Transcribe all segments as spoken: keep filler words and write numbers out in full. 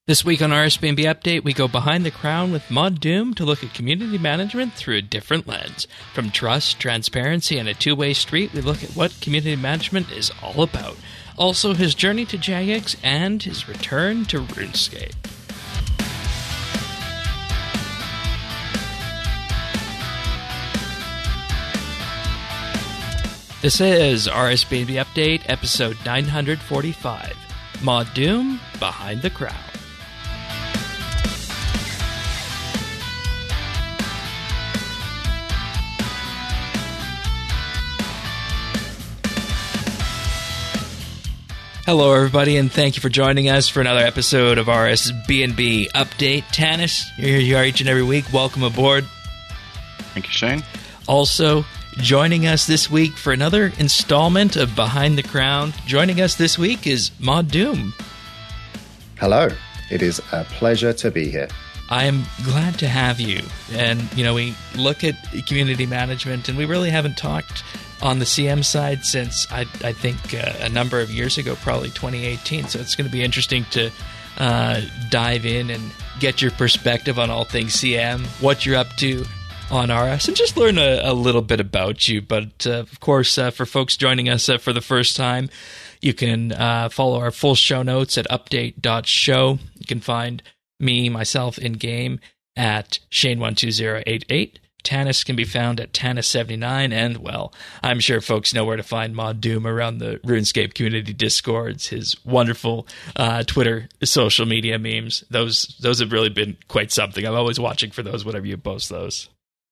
This week on R S B N B Update, we go behind the crown with Mod Doom to look at community management through a different lens. From trust, transparency, and a two-way street, we look at what community management is all about. Also, his journey to Jagex and his return to RuneScape. This is R S B N B Update, episode nine forty-five. Mod Doom, Behind the Crown. Hello, everybody, and thank you for joining us for another episode of R S B N B Update. Tanis, you're here you are each and every week. Welcome aboard. Thank you, Shane. Also, joining us this week for another installment of Behind the Crown. Joining us this week is Mod Doom. Hello. It is a pleasure to be here. I am glad to have you. And, you know, we look at community management, and we really haven't talked on the C M side since, I, I think, uh, a number of years ago, probably twenty eighteen. So it's going to be interesting to uh, dive in and get your perspective on all things C M, what you're up to on R S, and just learn a, a little bit about you. But, uh, of course, uh, for folks joining us uh, for the first time, you can uh, follow our full show notes at update dot show. You can find me, myself, in-game at Shane one two zero eight eight. Tanis can be found at Tanis seventy-nine, and, well, I'm sure folks know where to find Mod Doom around the RuneScape community discords, his wonderful uh, Twitter social media memes. Those those have really been quite something. I'm always watching for those whenever you post those.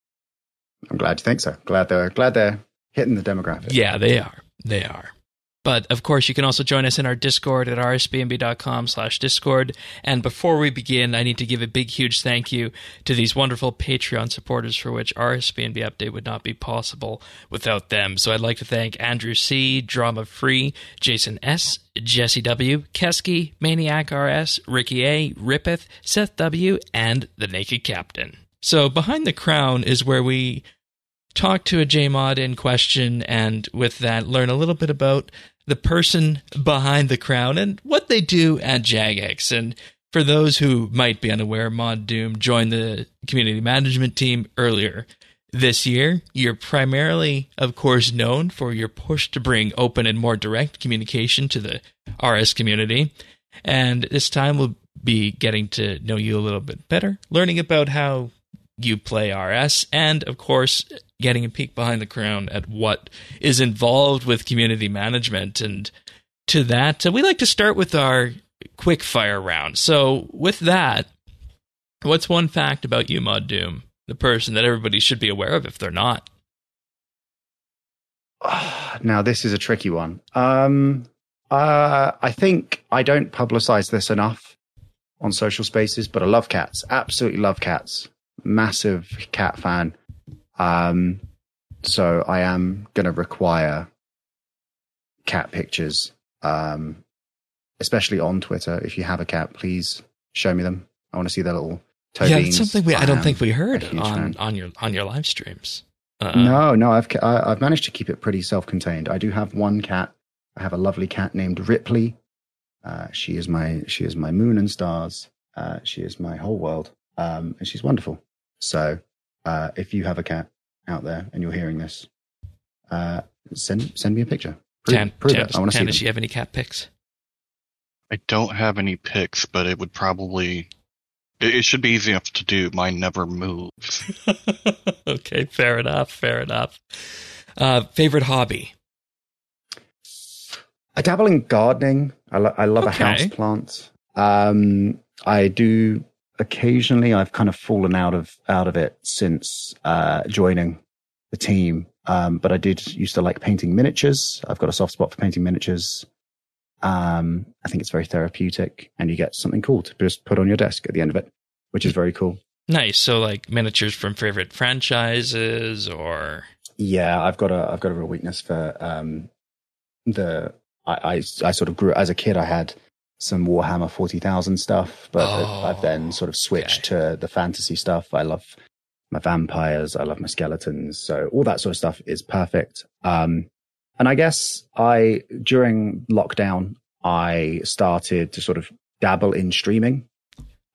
I'm glad you think so. Glad they're glad they're hitting the demographic. Yeah, they are. They are. But, of course, you can also join us in our Discord at r s b n b dot com slash discord. And before we begin, I need to give a big, huge thank you to these wonderful Patreon supporters for which R S B N B Update would not be possible without them. So I'd like to thank Andrew C., Drama Free, Jason S., Jesse W., Kesky, Maniac R S, Ricky A., Rippeth, Seth W., and The Naked Captain. So Behind the Crown is where we talk to a J mod in question, and with that, learn a little bit about the person behind the crown and what they do at Jagex. And for those who might be unaware, Mod Doom joined the community management team earlier this year. You're primarily, of course, known for your push to bring open and more direct communication to the R S community. And this time we'll be getting to know you a little bit better, learning about how you play R S, and, of course, getting a peek behind the crown at what is involved with community management. And to that, uh, we like to start with our quick fire round. So with that, what's one fact about you, Mod Doom, the person that everybody should be aware of if they're not? Now, this is a tricky one. Um, uh, I think I don't publicize this enough on social spaces, but I love cats. Absolutely love cats. Massive cat fan. Um, so I am going to require cat pictures, um, especially on Twitter. If you have a cat, please show me them. I want to see their little toe yeah, beans. That's something we, I, I don't think we heard on, fan. on your on your live streams. Uh, no, no, I've I, I've managed to keep it pretty self-contained. I do have one cat. I have a lovely cat named Ripley. Uh, she is my she is my moon and stars. Uh, she is my whole world, um, and she's wonderful. So, uh, if you have a cat out there and you're hearing this, uh, send send me a picture. Prove, Tan, prove Tan, it. I want to see them. Does she have any cat pics? I don't have any pics, but it would probably... It, it should be easy enough to do. Mine never moves. Okay, fair enough, fair enough. Uh, favorite hobby? I dabble in gardening. I, lo- I love Okay. a house plant. Um, I do... Occasionally, I've kind of fallen out of out of it since uh, joining the team. Um, but I did used to like painting miniatures. I've got a soft spot for painting miniatures. Um, I think it's very therapeutic, and you get something cool to just put on your desk at the end of it, which is very cool. Nice. So, like miniatures from favorite franchises, or yeah, I've got a I've got a real weakness for um, the. I, I I sort of grew as a kid. I had some Warhammer forty thousand stuff, but oh, I've then sort of switched okay. to the fantasy stuff. I love my vampires. I love my skeletons. So all that sort of stuff is perfect. Um, and I guess I, during lockdown, I started to sort of dabble in streaming.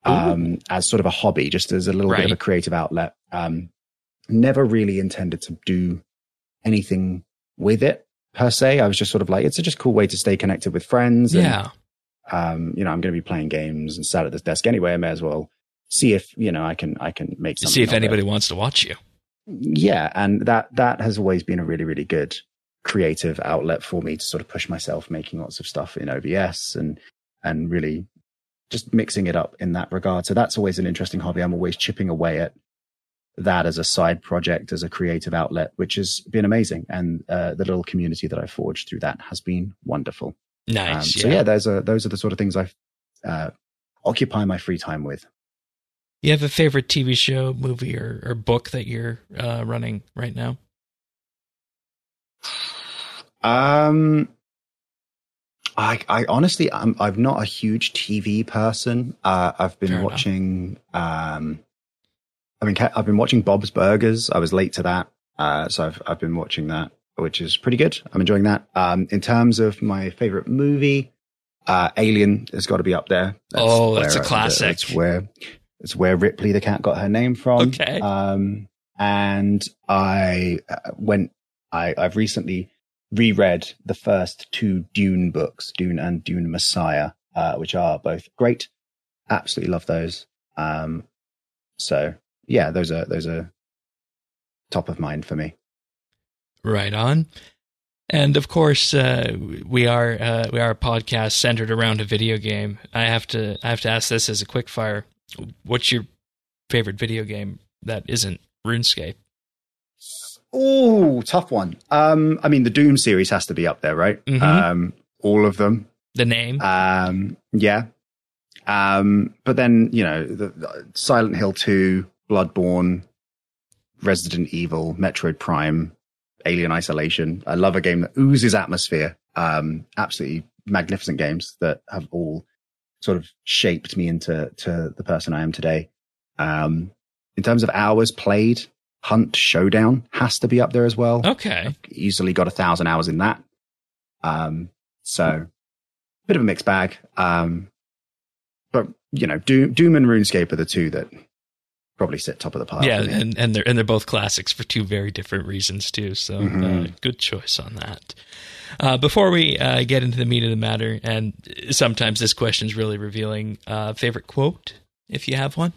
um, as sort of a hobby, just as a little Right. bit of a creative outlet. Um, never really intended to do anything with it per se. I was just sort of like, it's a just cool way to stay connected with friends. And, Yeah. um, you know, I'm going to be playing games and sat at this desk anyway. I may as well see if, you know, I can, I can make something. See if of it. anybody wants to watch you. Yeah. And that, that has always been a really, really good creative outlet for me to sort of push myself, making lots of stuff in O B S and, and really just mixing it up in that regard. So that's always an interesting hobby. I'm always chipping away at that as a side project, as a creative outlet, which has been amazing. And uh, the little community that I forged through that has been wonderful. Nice. Um, yeah. So yeah, those are those are the sort of things I uh, occupy my free time with. You have a favorite T V show, movie, or, or book that you're uh, running right now? Um, I, I honestly, I'm I'm not a huge T V person. Uh, I've been Fair watching. Um, I mean, I've been watching Bob's Burgers. I was late to that, uh, so I've I've been watching that, which is pretty good. I'm enjoying that. Um, in terms of my favorite movie, uh, Alien has got to be up there. Oh, that's a where, uh, classic. It's where it's where Ripley the cat got her name from. Okay. Um, and I uh, went. I I've recently reread the first two Dune books, Dune and Dune Messiah, uh, which are both great. Absolutely love those. Um, so. Yeah, those are those are top of mind for me. Right on. And of course, uh, we are uh, we are a podcast centered around a video game. I have to I have to ask this as a quick fire. What's your favorite video game that isn't RuneScape? Oh, tough one. Um, I mean, the Doom series has to be up there, right? Mhm. Um, all of them. The name? Um, yeah. Um, but then you know, the, the Silent Hill two. Bloodborne, Resident Evil, Metroid Prime, Alien Isolation. I love a game that oozes atmosphere. Um, absolutely magnificent games that have all sort of shaped me into to the person I am today. Um, in terms of hours played, Hunt Showdown has to be up there as well. Okay. I've easily got a thousand hours in that. Um, so bit of a mixed bag. Um, but you know, Doom, Doom and RuneScape are the two that probably sit top of the pile. Yeah, for me. and, and they're and they're both classics for two very different reasons too. So Mhm. uh, good choice on that. Uh, before we uh, get into the meat of the matter, and sometimes this question is really revealing. Uh, favorite quote, if you have one.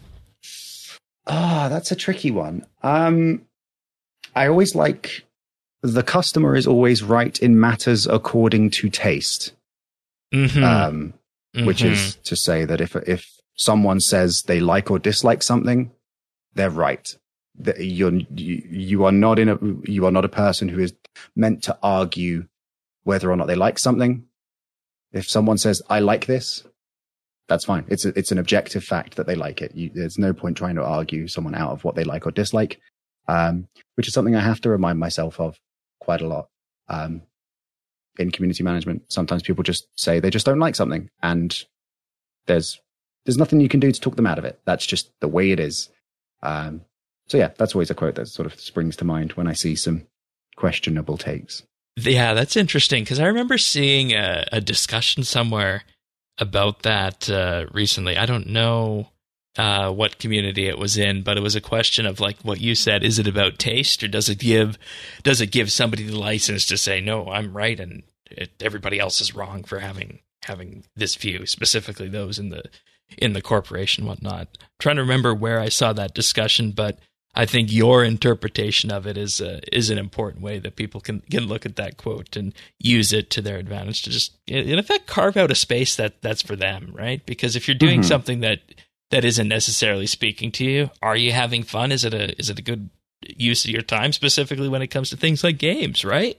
Ah, that's a tricky one. Um, I always like the customer is always right in matters according to taste. Mm-hmm. Um, which Mhm. is to say that if if someone says they like or dislike something, they're right. That you're you, you are not in a you are not a person who is meant to argue whether or not they like something. If someone says I like this, that's fine. It's a, it's an objective fact that they like it. You, there's no point trying to argue someone out of what they like or dislike, um, which is something I have to remind myself of quite a lot. Um, in community management, sometimes people just say they just don't like something, and there's there's nothing you can do to talk them out of it. That's just the way it is. Um, so yeah, that's always a quote that sort of springs to mind when I see some questionable takes. Yeah, that's interesting because I remember seeing a, a discussion somewhere about that uh, recently. I don't know uh, what community it was in, but it was a question of like what you said: is it about taste, or does it give does it give somebody the license to say no, I'm right and it, everybody else is wrong for having having this view, specifically those in the in the corporation, whatnot. I'm trying to remember where I saw that discussion, but I think your interpretation of it is a, is an important way that people can, can look at that quote and use it to their advantage to just, in effect, carve out a space that that's for them, right? Because if you're doing Mm-hmm. something that that isn't necessarily speaking to you, are you having fun? Is it a is it a good use of your time, specifically when it comes to things like games, right?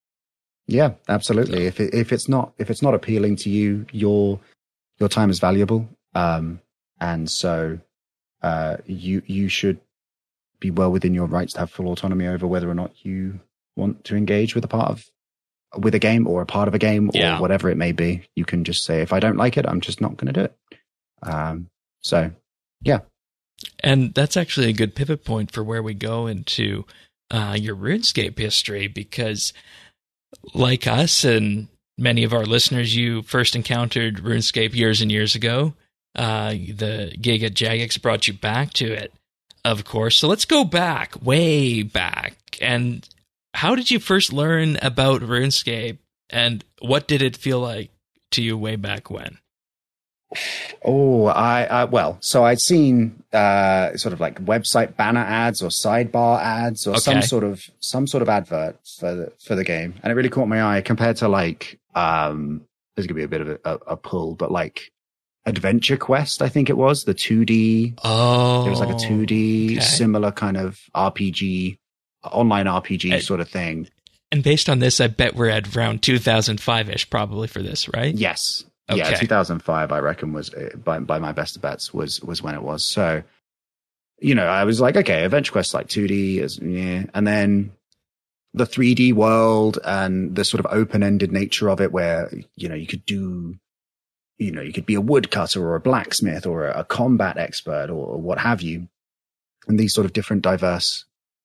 Yeah, absolutely. If it, if it's not if it's not appealing to you, your your time is valuable, um, and so uh, you you should be well within your rights to have full autonomy over whether or not you want to engage with a part of with a game or a part of a game or Yeah. whatever it may be. You can just say, if I don't like it, I'm just not going to do it. Um, so, yeah. And that's actually a good pivot point for where we go into uh, your RuneScape history, because like us and many of our listeners, you first encountered RuneScape years and years ago. uh, the gig at Jagex brought you back to it, of course. So let's go back, way back. And how did you first learn about RuneScape, and what did it feel like to you way back when? Oh, I, I well, so I'd seen uh, sort of like website banner ads or sidebar ads or Okay. some sort of some sort of advert for the, for the game, and it really caught my eye compared to like um, there's gonna be a bit of a, a, a pull, but like Adventure Quest, I think it was the two D. Oh, It was like a two D okay. similar kind of R P G, online R P G I- sort of thing. And based on this, I bet we're at around two thousand five-ish probably for this, right? Yes. Okay. Yeah, two thousand five, I reckon, was uh, by by my best of bets was was when it was. So, you know, I was like, okay, Adventure Quest like two D, is, yeah, and then the three D world and the sort of open ended nature of it, where you know you could do, you know, you could be a woodcutter or a blacksmith or a, a combat expert or, or what have you, and these sort of different diverse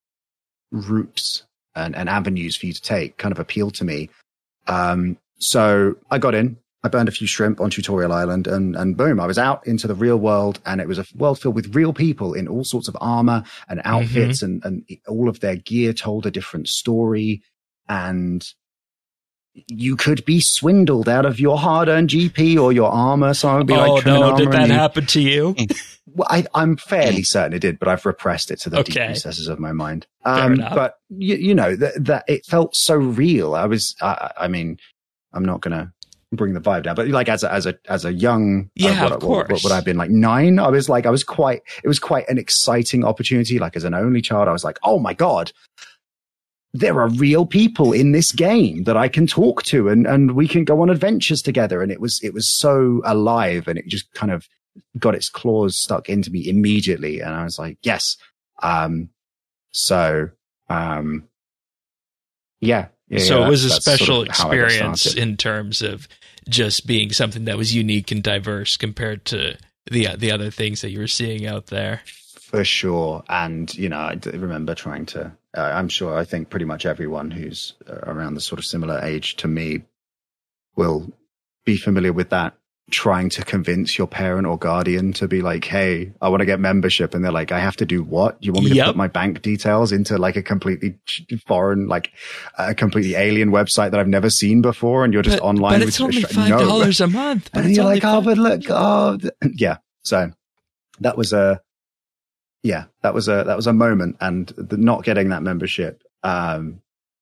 routes and, and avenues for you to take kind of appealed to me. Um, so I got in. I burned a few shrimp on Tutorial Island, and, and boom, I was out into the real world, and it was a world filled with real people in all sorts of armor and outfits, and, and all of their gear told a different story. And you could be swindled out of your hard-earned G P or your armor. So I would be Oh, like, no, armor did that and you- happen to you? Well, I, I'm fairly certain it did, but I've repressed it to the deep Okay. recesses of my mind. Fair Um, enough. but you, you know that that it felt so real. I was, I, I mean, I'm not gonna bring the vibe down, but like as a as a as a young, Yeah, uh, what, of what, what course. would I have been like nine? I was like, I was quite. It was quite an exciting opportunity. Like as an only child, I was like, oh my god. There are real people in this game that I can talk to, and, and we can go on adventures together. And it was, it was so alive, and it just kind of got its claws stuck into me immediately. And I was like, yes. Um, so, um, yeah. yeah So yeah, it was a that's- that's special sort of how I got experience started. in terms of just being something that was unique and diverse compared to the the other things that you were seeing out there. For sure. And, you know, I d- remember trying to, uh, I'm sure, I think pretty much everyone who's uh, around the sort of similar age to me will be familiar with that, trying to convince your parent or guardian to be like, hey, I want to get membership. And they're like, I have to do what? You want me Yep. to put my bank details into like a completely foreign, like a completely alien website that I've never seen before? And you're just But, online. but with it's only no. five dollars a month. But And it's you're only like, oh, five- but look, oh, th- yeah. So that was a, yeah, that was a, that was a moment. And the not getting that membership, um,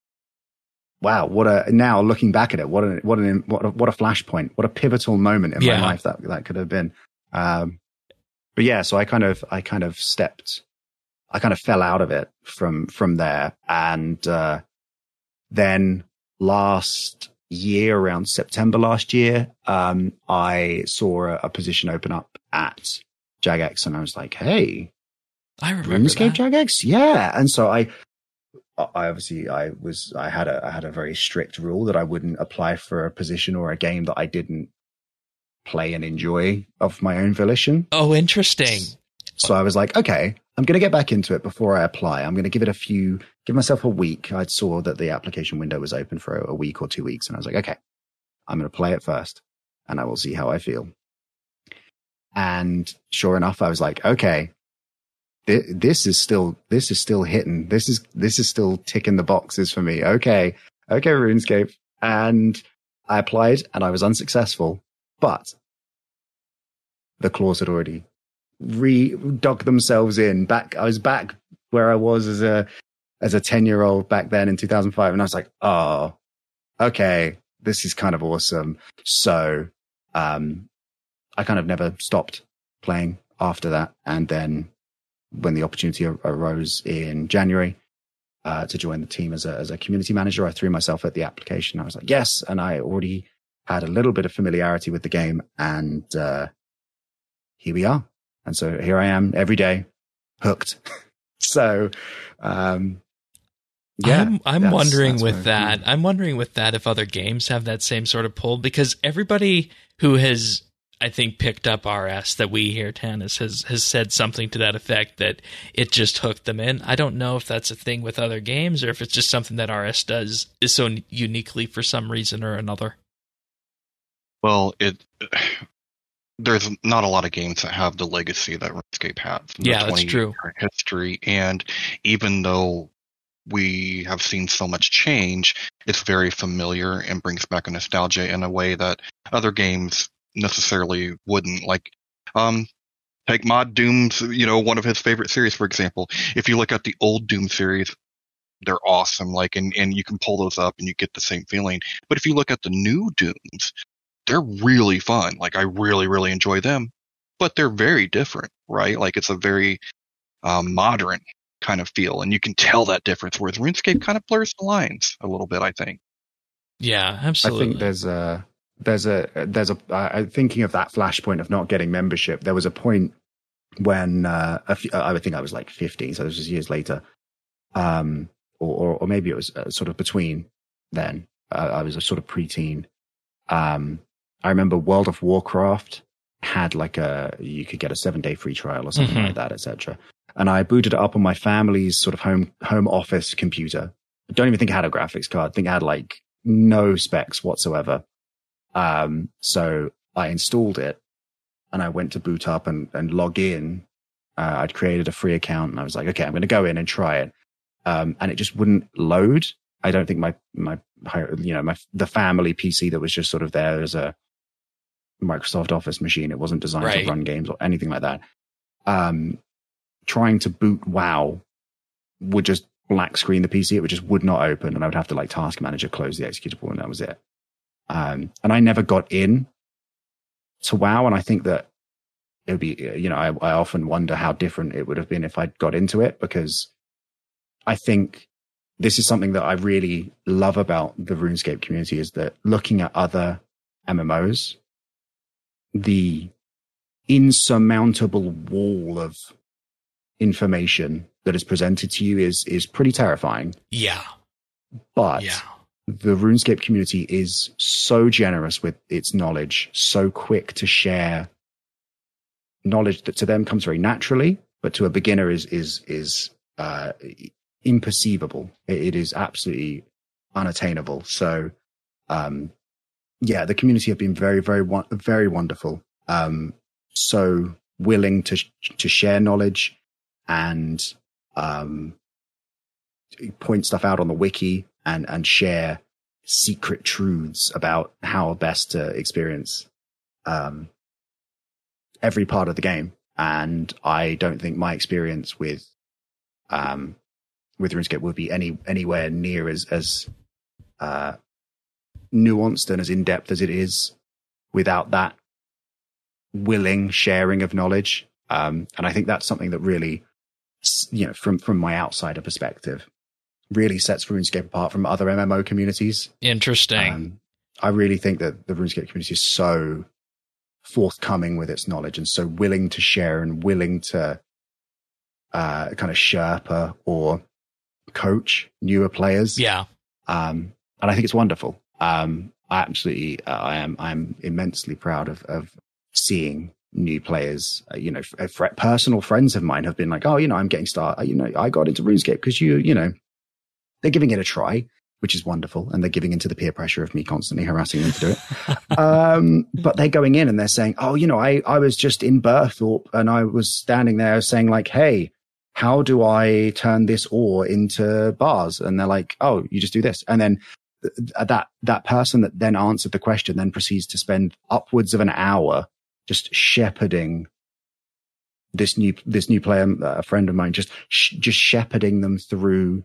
wow, what a, now looking back at it, what a, what an, what a, what a flashpoint, what a pivotal moment in Yeah. my life that, that could have been. Um, but yeah, so I kind of, I kind of stepped, I kind of fell out of it from, from there. And, uh, then last year, around September last year, um, I saw a, a position open up at Jagex, and I was like, hey, I remember RuneScape that. Jagex? Yeah. And so I, I obviously, I was, I had a, I had a very strict rule that I wouldn't apply for a position or a game that I didn't play and enjoy of my own volition. Oh, interesting. So I was like, okay, I'm going to get back into it before I apply. I'm going to give it a few, give myself a week. I saw that the application window was open for a, a week or two weeks. And I was like, okay, I'm going to play it first and I will see how I feel. And sure enough, I was like, okay, th- this is still, this is still hitting. This is, this is still ticking the boxes for me. Okay. Okay. RuneScape. And I applied and I was unsuccessful, but the claws had already re dug themselves in back. I was back where I was as a, as a ten year old back then in two thousand five. And I was like, oh, okay, this is kind of awesome. So, um, I kind of never stopped playing after that. And then when the opportunity ar- arose in January, uh, to join the team as a, as a community manager, I threw myself at the application. I was like, yes. And I already had a little bit of familiarity with the game, and, uh, here we are. And so here I am every day, hooked. so, um, yeah, I'm, I'm that's- wondering that's with where- that. I'm wondering with that if other games have that same sort of pull, because everybody who has, I think, picked up R S that we here, Tanis, has has said something to that effect, that it just hooked them in. I don't know if that's a thing with other games or if it's just something that R S does is so uniquely for some reason or another. Well, it there's not a lot of games that have the legacy that RuneScape has. Yeah, that's true. History, and even though we have seen so much change, it's very familiar and brings back a nostalgia in a way that other games necessarily wouldn't. Like, um, take Mod Doom's, you know, one of his favorite series, for example. If you look at the old Doom series, they're awesome. Like, and, and you can pull those up and you get the same feeling. But if you look at the new Dooms, they're really fun. Like, I really, really enjoy them, but they're very different, right? Like, it's a very um, modern kind of feel, and you can tell that difference. Whereas RuneScape kind of blurs the lines a little bit, I think. Yeah, absolutely. I think there's a there's a there's a uh, thinking of that flashpoint of not getting membership. There was a point when uh, a few, I think I was like fifteen, so this was years later, um, or, or or maybe it was uh, sort of between then. Uh, I was a sort of preteen. Um, I remember World of Warcraft had like a, you could get a seven day free trial or something mm-hmm. like that, et cetera. And I booted it up on my family's sort of home, home office computer. I don't even think it had a graphics card. I think it had like no specs whatsoever. Um, so I installed it and I went to boot up and, and log in. Uh, I'd created a free account and I was like, okay, I'm going to go in and try it. Um, and it just wouldn't load. I don't think my, my, you know, my, the family P C that was just sort of there as a Microsoft Office machine. It wasn't designed right. to run games or anything like that. Um, trying to boot WoW would just black screen the P C. It would just would not open. And I would have to like task manager, close the executable, and that was it. Um, and I never got in to WoW. And I think that it would be, you know, I, I often wonder how different it would have been if I'd got into it, because I think this is something that I really love about the RuneScape community, is that looking at other M M Os, the insurmountable wall of information that is presented to you is is pretty terrifying. Yeah. But yeah. the RuneScape community is so generous with its knowledge, so quick to share knowledge that to them comes very naturally, but to a beginner is is is uh, imperceivable. It, it is absolutely unattainable. So, um, yeah, the community have been very, very, very wonderful. Um, so willing to to share knowledge and um, point stuff out on the wiki and and share secret truths about how best to experience um, every part of the game. And I don't think my experience with um, with RuneScape would be any anywhere near as as uh, nuanced and as in depth as it is without that willing sharing of knowledge. Um, and I think that's something that really, you know, from from my outsider perspective, really sets RuneScape apart from other M M O communities. Interesting. Um, I really think that the RuneScape community is so forthcoming with its knowledge and so willing to share and willing to uh, kind of Sherpa or coach newer players. Yeah. Um, and I think it's wonderful. Um, I absolutely, uh, I am, I'm immensely proud of, of seeing new players. Uh, you know, f- f- personal friends of mine have been like, oh, you know, I'm getting started. You know, I got into RuneScape because you, you know, they're giving it a try, which is wonderful. And they're giving into the peer pressure of me constantly harassing them to do it. um, but they're going in and they're saying, oh, you know, I, I was just in Burthorpe and I was standing there saying like, hey, how do I turn this ore into bars? And they're like, oh, you just do this. And then th- that, that person that then answered the question then proceeds to spend upwards of an hour just shepherding this new, this new player, a friend of mine, just, sh- just shepherding them through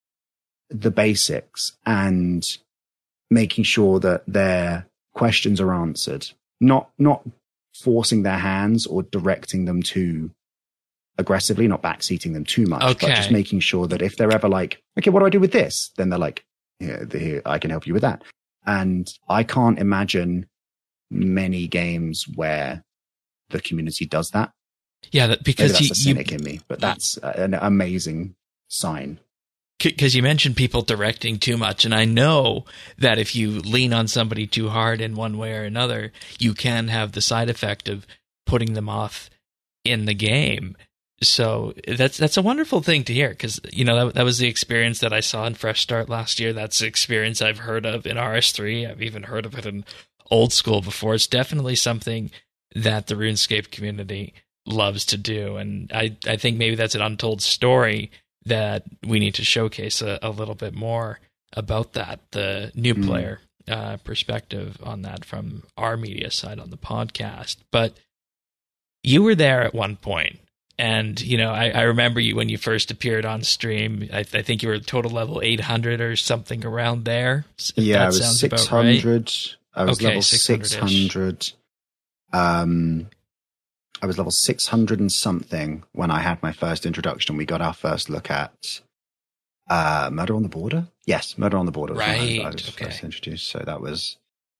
the basics and making sure that their questions are answered, not, not forcing their hands or directing them too aggressively, not backseating them too much, okay. but just making sure that if they're ever like, okay, what do I do with this? Then they're like, here, here, I can help you with that. And I can't imagine many games where the community does that. Yeah, that because Maybe that's you, a cynic you, in me, but that's an amazing sign. Because you mentioned people directing too much, and I know that if you lean on somebody too hard in one way or another, you can have the side effect of putting them off in the game. So that's that's a wonderful thing to hear, because you know that that was the experience that I saw in Fresh Start last year. That's the experience I've heard of in R S three. I've even heard of it in Old School before. It's definitely something that the RuneScape community loves to do. And I, I think maybe that's an untold story that we need to showcase a, a little bit more about that, the new Mm. player uh, perspective on that from our media side on the podcast. But you were there at one point, and you know, I, I remember you when you first appeared on stream. I, I think you were total level eight hundred or something around there. if Yeah, that I was sounds six about right. hundred. I was Okay, level six six hundred-ish. hundred. Um, I was level six hundred and something when I had my first introduction. We got our first look at uh, Murder on the Border. Yes, Murder on the Border. was when I- I, Right, was okay. first introduced. So that was.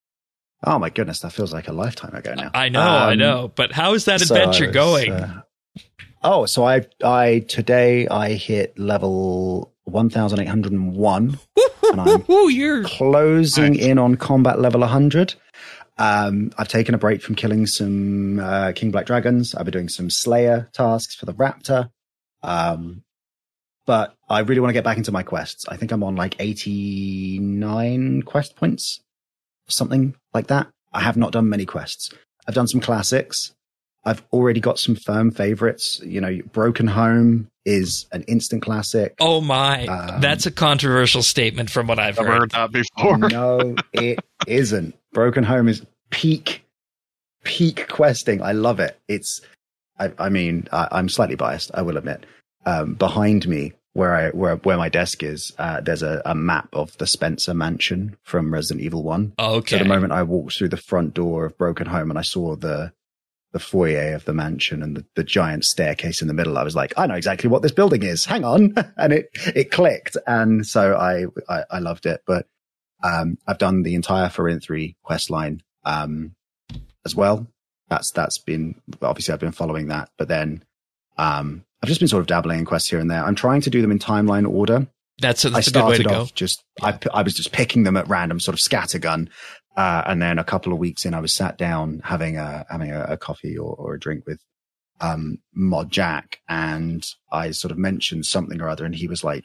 Oh my goodness, that feels like a lifetime ago now. I know, I Um, know. But how is that so I adventure was, going? uh, oh, so I, I today I hit level one thousand eight hundred and one, and I'm Ooh, you're closing Nice. in on combat level one hundred. Um, I've taken a break from killing some uh, King Black Dragons. I've been doing some Slayer tasks for the Raptor. Um, but I really want to get back into my quests. I think I'm on like eighty-nine quest points, something like that. I have not done many quests. I've done some classics. I've already got some firm favorites. You know, Broken Home is an instant classic. oh my, Um, that's a controversial statement from what I've I've heard. heard that before. No, it isn't. Broken Home is peak, peak questing. I love it. It's, I, I mean, I, I'm slightly biased, I will admit. Um, behind me, where I where where my desk is, uh, there's a, a map of the Spencer Mansion from Resident Evil One. Okay. So the moment I walked through the front door of Broken Home and I saw the the foyer of the mansion and the, the giant staircase in the middle, I was like, I know exactly what this building is. Hang on. And it, it clicked. And so I, I, I loved it. But, um, I've done the entire Forin three quest line, um, as well. That's, that's been, obviously I've been following that, but then, um, I've just been sort of dabbling in quests here and there. I'm trying to do them in timeline order. That's a, I that's a good way to started go. off just, I, I was just picking them at random, sort of scattergun. Uh, and then a couple of weeks in, I was sat down having a, having a, a coffee or, or a drink with, um, Mod Jack. And I sort of mentioned something or other. And he was like,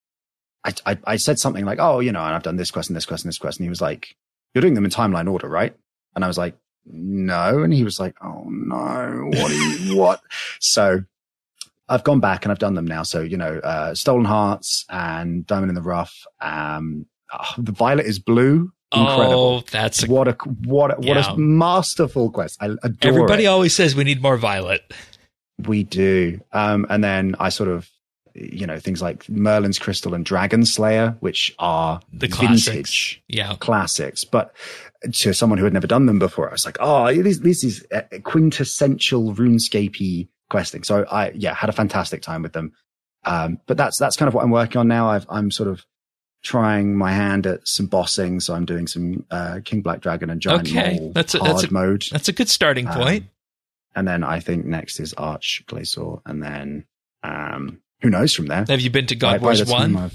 I, I, I said something like, oh, you know, and I've done this quest and this quest and this quest. And he was like, you're doing them in timeline order, right? And I was like, no. And he was like, oh no, what are you, what? So I've gone back and I've done them now. So, you know, uh, Stolen Hearts and Diamond in the Rough. Um, oh, the Violet is Blue. Incredible. Oh, that's a, What a, what a, what Yeah. a masterful quest. I adore everybody it. always says we need more Violet. We do. Um, and then I sort of, you know, things like Merlin's Crystal and Dragon Slayer, which are The classics. vintage Yeah. classics. But to someone who had never done them before, I was like, oh, this, this is a quintessential RuneScape questing. So I, yeah, had a fantastic time with them. Um, but that's, that's kind of what I'm working on now. I've, I'm sort of trying my hand at some bossing. So I'm doing some, uh, King Black Dragon and Giant Okay. Mole That's a- hard that's a- mode. That's a good starting Um, point. And then I think next is Arch Glacier. And then, um, who knows from there? Have you been to By- God by Wars the time one? I've-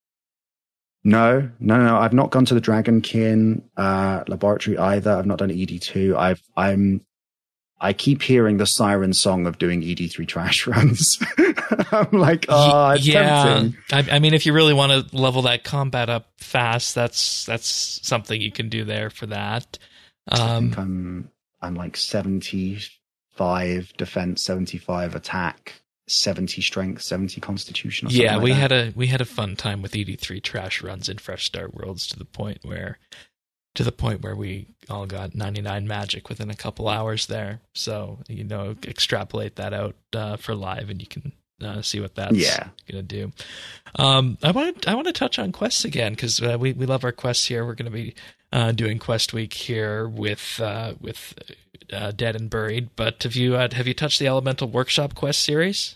No, no, no. I've not gone to the Dragonkin uh, laboratory either. I've not done E D two. I've, I'm, I keep hearing the siren song of doing E D three trash runs. I'm like, oh, it's yeah. tempting. I, I mean, if you really want to level that combat up fast, that's that's something you can do there for that. I Um, think I'm, I'm like seventy-five defense, seventy-five attack, seventy strength, seventy constitution. Or something yeah, like we that. had a we had a fun time with E D three trash runs in Fresh Start Worlds to the point where to the point where we all got ninety-nine magic within a couple hours there. So, you know, extrapolate that out uh, for live and you can uh, see what that's Yeah. going to do. Um, I want to I want to touch on quests again because uh, we we love our quests here. We're going to be uh, doing Quest Week here with uh, with uh, Dead and Buried. But have you uh, have you touched the Elemental Workshop quest series?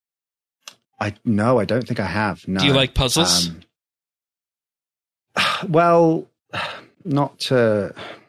I no, I don't think I have. No. Do you like puzzles? Um, well, not to.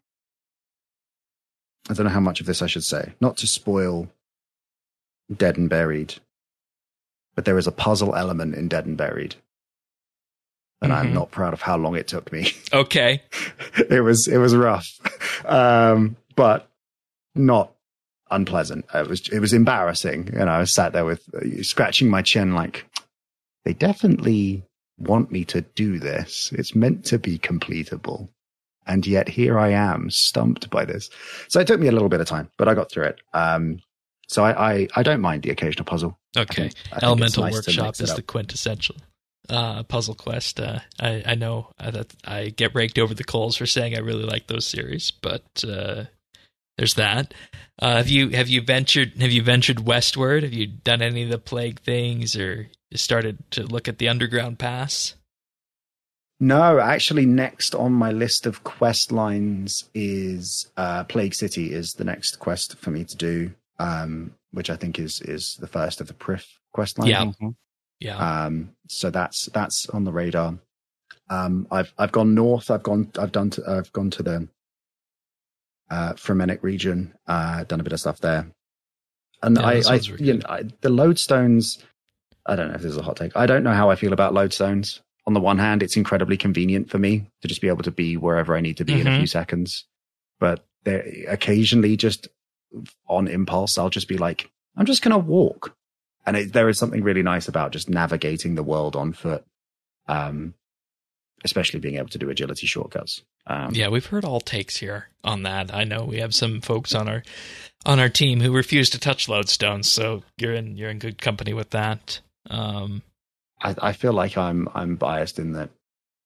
I don't know how much of this I should say. Not to spoil Dead and Buried, but there is a puzzle element in Dead and Buried, and Mhm. I'm not proud of how long it took me. Okay. it was it was rough, um, but not unpleasant. It was it was embarrassing, and I was sat there with uh, scratching my chin, like they definitely want me to do this. It's meant to be completable, And yet here I am, stumped by this. So it took me a little bit of time, but I got through it. Um, so I, I, I don't mind the occasional puzzle. Okay. I think, I think Elemental nice Workshop is the quintessential uh, puzzle quest. Uh, I, I know that I get raked over the coals for saying I really like those series, but uh, there's that. Uh, have you have you ventured have you ventured westward? Have you done any of the plague things, or started to look at the underground pass? No, actually, next on my list of quest lines is uh, Plague City is the next quest for me to do, um, which I think is is the first of the Prif quest line. Yeah, Mm-hmm. yeah. Um, so that's that's on the radar. Um, I've I've gone north. I've gone. I've done. To, I've gone to the uh, Fremennik region. Uh, done a bit of stuff there, and Yeah, I, that I, sounds really you good. know, I, the lodestones. I don't know if this is a hot take. I don't know how I feel about lodestones. On the one hand, it's incredibly convenient for me to just be able to be wherever I need to be in a Mhm. few seconds. But there, occasionally, just on impulse, I'll just be like, I'm just going to walk. And it, there is something really nice about just navigating the world on foot, um, especially being able to do agility shortcuts. Um, Yeah, we've heard all takes here on that. I know we have some folks on our on our team who refuse to touch lodestones, so you're in you're in good company with that. Um, I, I feel like I'm I'm biased in that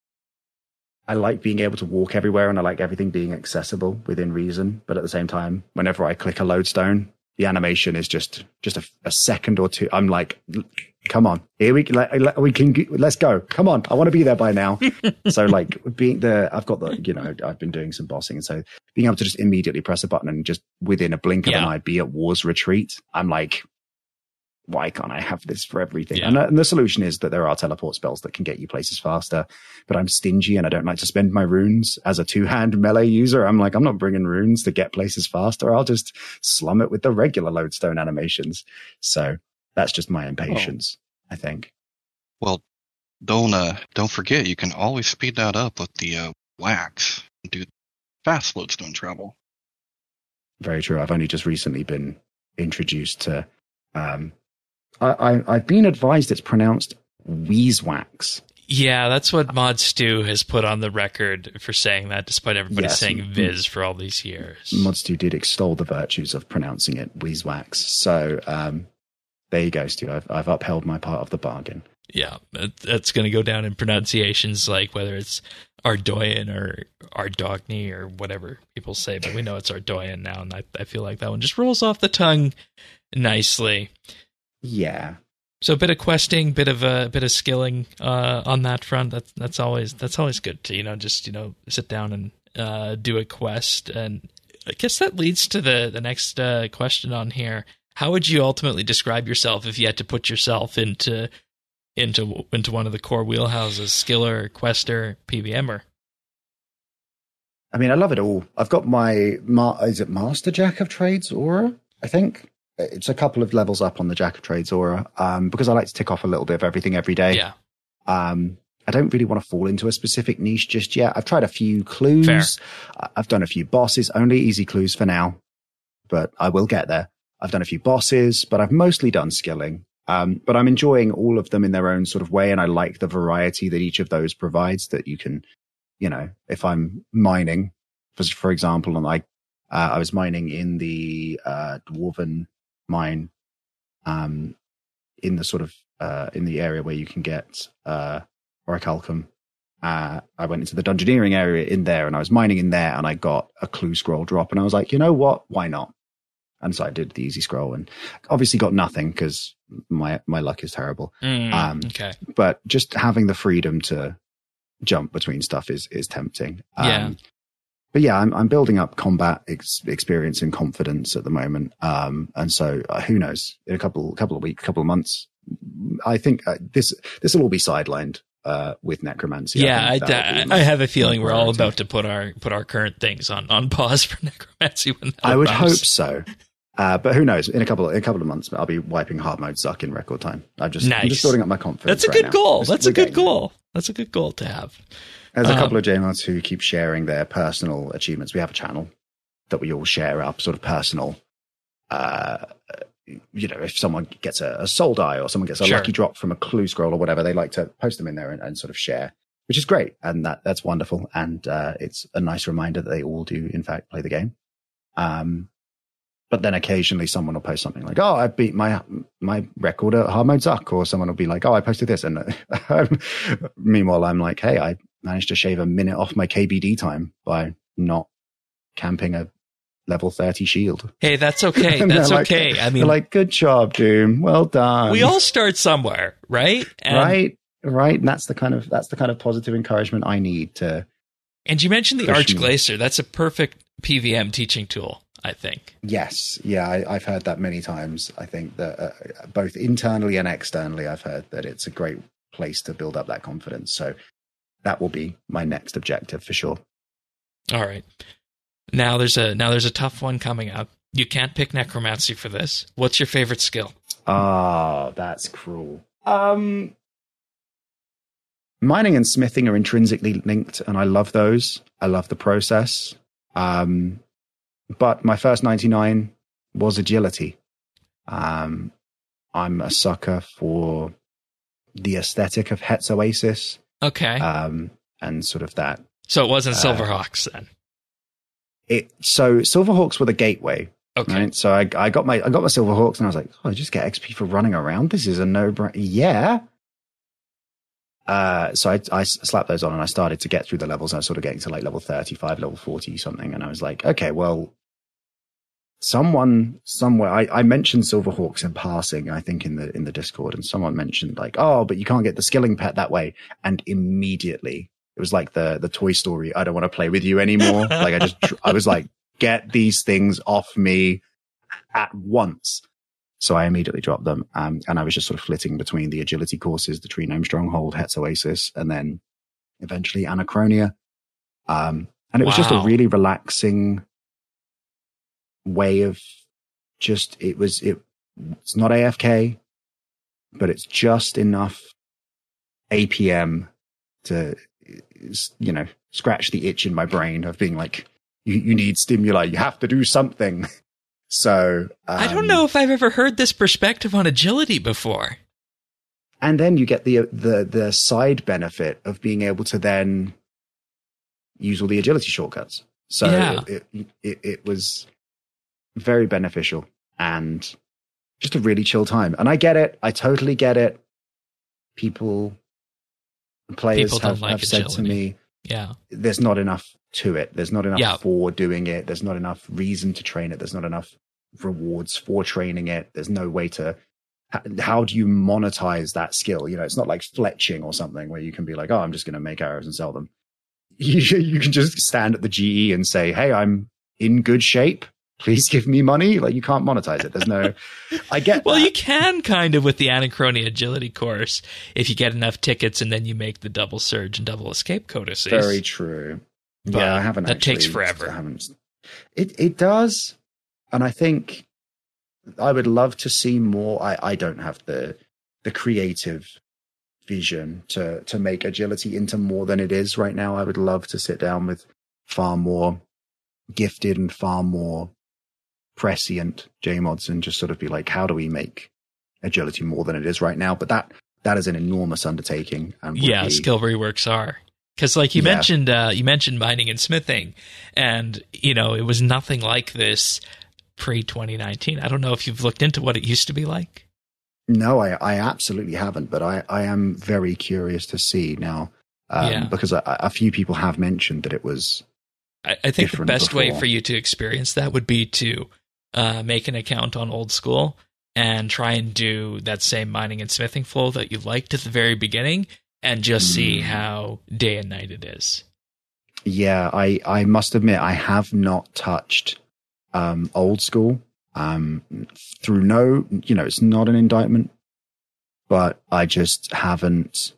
I like being able to walk everywhere and I like everything being accessible within reason. But at the same time, whenever I click a lodestone, the animation is just just a, a second or two. I'm like, come on, here we like, we can let's go. Come on, I want to be there by now. So like being the I've got the you know I've been doing some bossing, and so being able to just immediately press a button and just within a blink of Yeah. an eye be at War's Retreat, I'm like, why can't I have this for everything? Yeah. And, uh, and the solution is that there are teleport spells that can get you places faster, but I'm stingy and I don't like to spend my runes as a two-hand melee user. I'm like, I'm not bringing runes to get places faster. I'll just slum it with the regular lodestone animations. So that's just my impatience, I think. Well, don't uh, don't forget, you can always speed that up with the uh, wax and do fast lodestone travel. Very true. I've only just recently been introduced to, um, I, I, I've been advised it's pronounced Weezwax. yeah, that's what Mod Stu has put on the record for saying that, despite everybody Yes. saying Viz for all these years. Modstu did extol the virtues of pronouncing it Weezwax. So um, there you go, Stu. I've, I've upheld my part of the bargain. Yeah, that, that's going to go down in pronunciations like whether it's Ardoyan or Ardogny or whatever people say, but we know it's Ardoyan now, and I, I feel like that one just rolls off the tongue nicely. Yeah. So a bit of questing, bit of a bit of skilling uh, on that front. That's that's always that's always good to you know just you know sit down and uh, do a quest. And I guess that leads to the the next uh, question on here. How would you ultimately describe yourself if you had to put yourself into into into one of the core wheelhouses? Skiller, quester, P V M er? I mean, I love it all. I've got my, ma- is it Master Jack of Trades aura? I think it's a couple of levels up on the Jack of Trades aura, um, because I like to tick off a little bit of everything every day. Yeah. Um, I don't really want to fall into a specific niche just yet. I've tried a few clues. Fair. I- I've done a few bosses, only easy clues for now, but I will get there. I've done a few bosses, but I've mostly done skilling. Um, but I'm enjoying all of them in their own sort of way. And I like the variety that each of those provides, that you can, you know, if I'm mining, for, for example, and I, uh, I was mining in the, uh, Dwarven mine, um, in the sort of, uh, in the area where you can get, uh, orichalcum. Uh, I went into the dungeoneering area in there and I was mining in there and I got a clue scroll drop and I was like, you know what? Why not? And so I did the easy scroll and obviously got nothing because my, my luck is terrible. Mm, Um, okay. But just having the freedom to jump between stuff is, is tempting. Um, Yeah. But yeah, I'm, I'm building up combat ex- experience and confidence at the moment. Um, and so uh, who knows, in a couple, couple of weeks, couple of months, I think uh, this, this will all be sidelined, uh, with necromancy. Yeah, I, think that will be I, my- have a feeling my we're all priority. about to put our put our current things on, on pause for necromancy. When that I would arrives. hope so. Uh, but who knows? In a couple, in a couple of months, I'll be wiping hard mode Zuck in record time. I'm just, I'm Nice. just building up my confidence. That's a right good now. goal. Just- That's a we're good getting there. goal. That's a good goal to have. There's a Um, couple of J mods who keep sharing their personal achievements. We have a channel that we all share up, sort of personal. Uh, you know, if someone gets a, a soul die or someone gets a Sure. lucky drop from a clue scroll or whatever, they like to post them in there and, and sort of share which is great. And that, that's wonderful. And, uh, it's a nice reminder that they all do, in fact, play the game. Um, but then occasionally someone will post something like, oh, I beat my, my record at Hard Mode Zuck, or someone will be like, oh, I posted this. And meanwhile, I'm like, hey, I managed to shave a minute off my K B D time by not camping a level thirty shield. Hey, that's okay. That's like, okay. I mean, they're like, good job, Doom. Well done. We all start somewhere, right? And, right. Right. And that's the kind of, that's the kind of positive encouragement I need to. And you mentioned the Arch me. Glacier. That's a perfect P V M teaching tool, I think. Yes. Yeah. I, I've heard that many times. I think that uh, both internally and externally, I've heard that it's a great place to build up that confidence. So that will be my next objective for sure. All right. Now there's a now there's a tough one coming up. You can't pick necromancy for this. What's your favorite skill? Ah, oh, that's cruel. Um, mining and smithing are intrinsically linked, and I love those. I love the process. Um, but my first ninety-nine was agility. Um, I'm a sucker for the aesthetic of Het's Oasis. Okay. Um, and sort of that. So it wasn't uh, Silverhawks then. It so Silverhawks were the gateway. Okay. Right? So I, I got my I got my Silverhawks and I was like, oh, I just get X P for running around. This is a no brainer. Yeah. Uh, so I I slapped those on and I started to get through the levels. I was sort of getting to like level thirty-five, level forty something, and I was like, okay, well, someone somewhere I, I mentioned Silverhawks in passing, I think in the in the Discord, and someone mentioned like, oh, but you can't get the skilling pet that way, and immediately. It was like the the Toy Story, I don't want to play with you anymore. Like I just, I was like, get these things off me at once. So I immediately dropped them. Um, and I was just sort of flitting between the agility courses, the Tree Gnome Stronghold, Het's Oasis, and then eventually Anachronia. Um, and it was wow. just a really relaxing way of just, it was, it, it's not A F K, but it's just enough A P M to, you know, scratch the itch in my brain of being like, you, you need stimuli, you have to do something. So um, I don't know if I've ever heard this perspective on agility before. And then you get the the the side benefit of being able to then use all the agility shortcuts. So yeah. it, it, it it was very beneficial and just a really chill time. And I get it, I totally get it. People. Players People have, like have said to me, yeah, there's not enough to it. There's not enough yeah. for doing it. There's not enough reason to train it. There's not enough rewards for training it. There's no way to, how do you monetize that skill? You know, it's not like fletching or something where you can be like, oh, I'm just going to make arrows and sell them. You, you can just stand at the G E and say, hey, I'm in good shape. Please give me money. Like, you can't monetize it. There's no, I get well, that. You can kind of with the Anachronia agility course if you get enough tickets and then you make the double surge and double escape codices. Very true. But yeah, I haven't that actually, takes forever. I haven't. It, it does. And I think I would love to see more. I, I don't have the, the creative vision to, to make agility into more than it is right now. I would love to sit down with far more gifted and far more prescient J mods and just sort of be like, how do we make agility more than it is right now? But that that is an enormous undertaking. And yeah, be, skill reworks are because, like you yeah. mentioned, uh, you mentioned mining and smithing, and you know it was nothing like this pre twenty nineteen. I don't know if you've looked into what it used to be like. No, I, I absolutely haven't, but I, I am very curious to see now um, yeah. because a, a few people have mentioned that it was. I, I think the best before. way for you to experience that would be to uh, make an account on Old School and try and do that same mining and smithing flow that you liked at the very beginning and just mm. see how day and night it is. Yeah, I, I must admit, I have not touched um, Old School um, through no, you know, it's not an indictment, but I just haven't.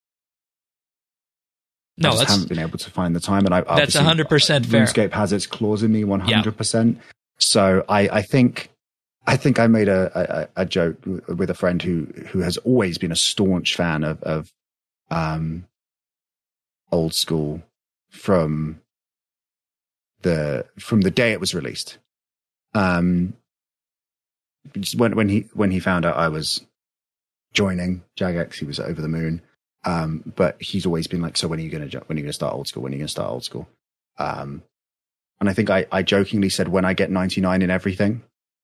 No, I just haven't been able to find the time, and I that's one hundred percent fair. RuneScape has its claws in me one hundred percent. Yeah. So I, I think, I think I made a, a, a joke with a friend who, who has always been a staunch fan of, of, um, Old School from the, from the day it was released. Um, when, when he, when he found out I was joining Jagex, he was over the moon. Um, but he's always been like, so when are you going to, when are you going to start old school? When are you going to start old school? Um, and I think I, I jokingly said, when I get ninety-nine in everything.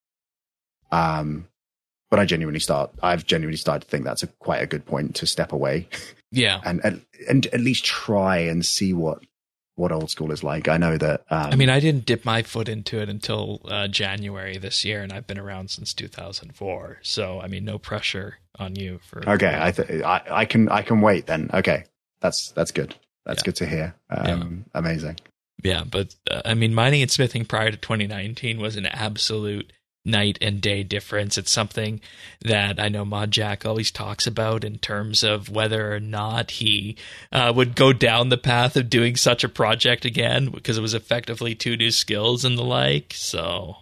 Um, but I genuinely start, I've genuinely started to think that's a quite a good point to step away. Yeah. and, and, and at least try and see what, what old school is like. I know that, um, I mean, I didn't dip my foot into it until uh, January this year, and I've been around since two thousand four. So, I mean, no pressure on you for. Okay. I, th- I, I can, I can wait then. Okay. That's, that's good. That's yeah. good to hear. Um, yeah. Amazing. Yeah. But uh, I mean, mining and smithing prior to twenty nineteen was an absolute night and day difference. It's something that I know Mod Jack always talks about in terms of whether or not he uh, would go down the path of doing such a project again, because it was effectively two new skills and the like. So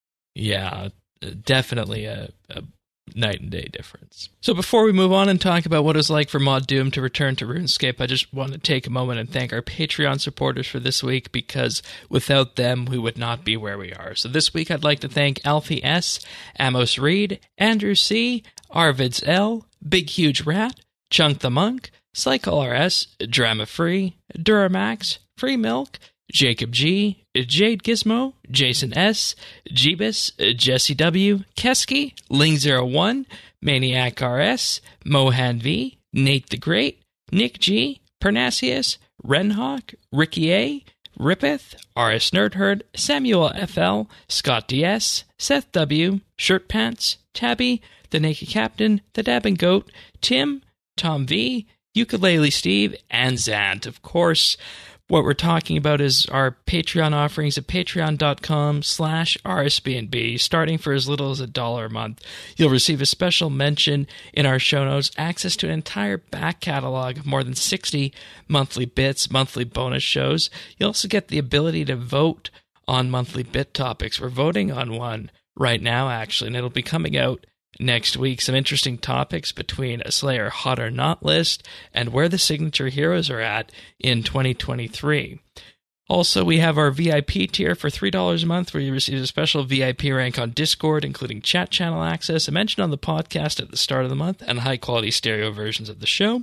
yeah, definitely a, a night and day difference. So before we move on and talk about what it's like for Mod Doom to return to RuneScape, I just want to take a moment and thank our Patreon supporters for this week, because without them, we would not be where we are. So this week, I'd like to thank Alfie S., Amos Reed, Andrew C., Arvids L., Big Huge Rat, Chunk the Monk, Cycle R S, Drama Free, Duramax, Free Milk, Jacob G., Jade Gizmo, Jason S., Jeebus, Jesse W., Kesky, Ling zero one, Maniac R S, Mohan V., Nate the Great, Nick G., Parnassius, Renhawk, Ricky A., Rippeth, R S Nerdherd, Samuel F L, Scott D S, Seth W., Shirt Pants, Tabby, The Naked Captain, The Dabbing Goat, Tim, Tom V., Ukulele Steve, and Zant. Of course, what we're talking about is our Patreon offerings at patreon.com slash RSBNB. Starting for as little as a dollar a month, you'll receive a special mention in our show notes, access to an entire back catalog of more than sixty monthly bits, monthly bonus shows. You'll also get the ability to vote on monthly bit topics. We're voting on one right now, actually, and it'll be coming out next week. Some interesting topics between a Slayer hot or not list and where the signature heroes are at in twenty twenty-three. Also, we have our V I P tier for three dollars a month, where you receive a special V I P rank on Discord, including chat channel access, a mention on the podcast at the start of the month, and high-quality stereo versions of the show.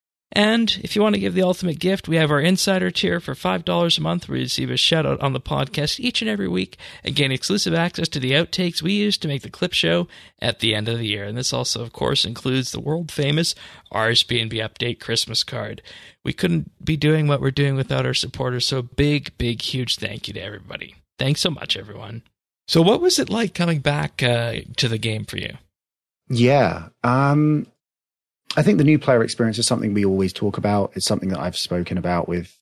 And if you want to give the ultimate gift, we have our Insider tier for five dollars a month, where you receive a shout-out on the podcast each and every week and gain exclusive access to the outtakes we use to make the clip show at the end of the year. And this also, of course, includes the world-famous R S B N B Update Christmas card. We couldn't be doing what we're doing without our supporters, so big, big, huge thank you to everybody. Thanks so much, everyone. So what was it like coming back uh, to the game for you? Yeah, um... I think the new player experience is something we always talk about. It's something that I've spoken about with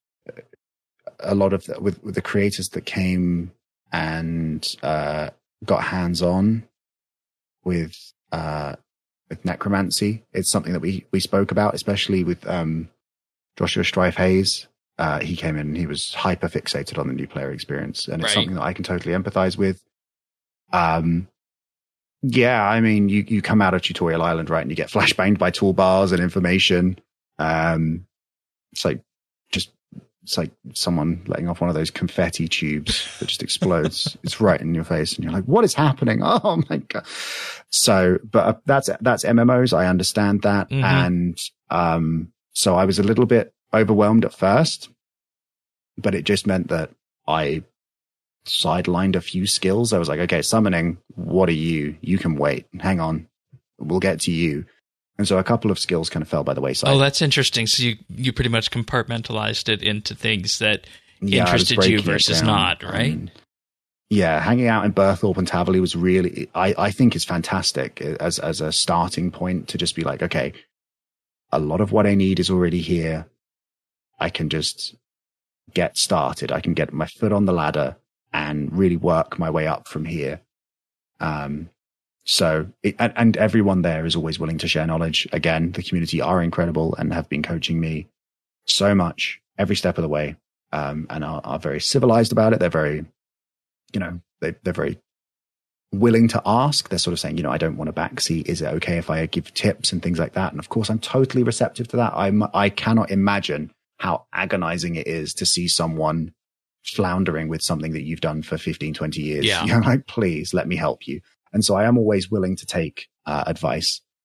a lot of the, with, with the creators that came and uh, got hands on with uh, with necromancy. It's something that we we spoke about, especially with um, Joshua Strife Hayes. Uh, he came in and he was hyper fixated on the new player experience, and it's right. something that I can totally empathize with. Um. Yeah, I mean, you, you come out of Tutorial Island, right, and you get flashbanged by toolbars and information. Um, it's like just it's like someone letting off one of those confetti tubes that just explodes. It's right in your face, and you're like, "What is happening?" Oh my god! So, but uh, that's that's M M Os. I understand that, mm-hmm. and um, so I was a little bit overwhelmed at first, but it just meant that I sidelined a few skills. I was like, okay, summoning, what are you? You can wait. Hang on. We'll get to you. And so a couple of skills kind of fell by the wayside. Oh, that's interesting. So you, you pretty much compartmentalized it into things that yeah, interested you versus not, right? Um, yeah, hanging out in Berthorpe and Tavali was really, I, I think it's fantastic as, as a starting point to just be like, okay, a lot of what I need is already here. I can just get started. I can get my foot on the ladder and really work my way up from here. Um, so, it, and, and everyone there is always willing to share knowledge. Again, the community are incredible and have been coaching me so much every step of the way, um, and are, are very civilized about it. They're very, you know, they, they're very willing to ask. They're sort of saying, you know, I don't want a backseat. Is it okay if I give tips and things like that? And of course, I'm totally receptive to that. I'm, I cannot imagine how agonizing it is to see someone floundering with something that you've done for fifteen, twenty years. Yeah. You're like, please let me help you. And so I am always willing to take uh, advice.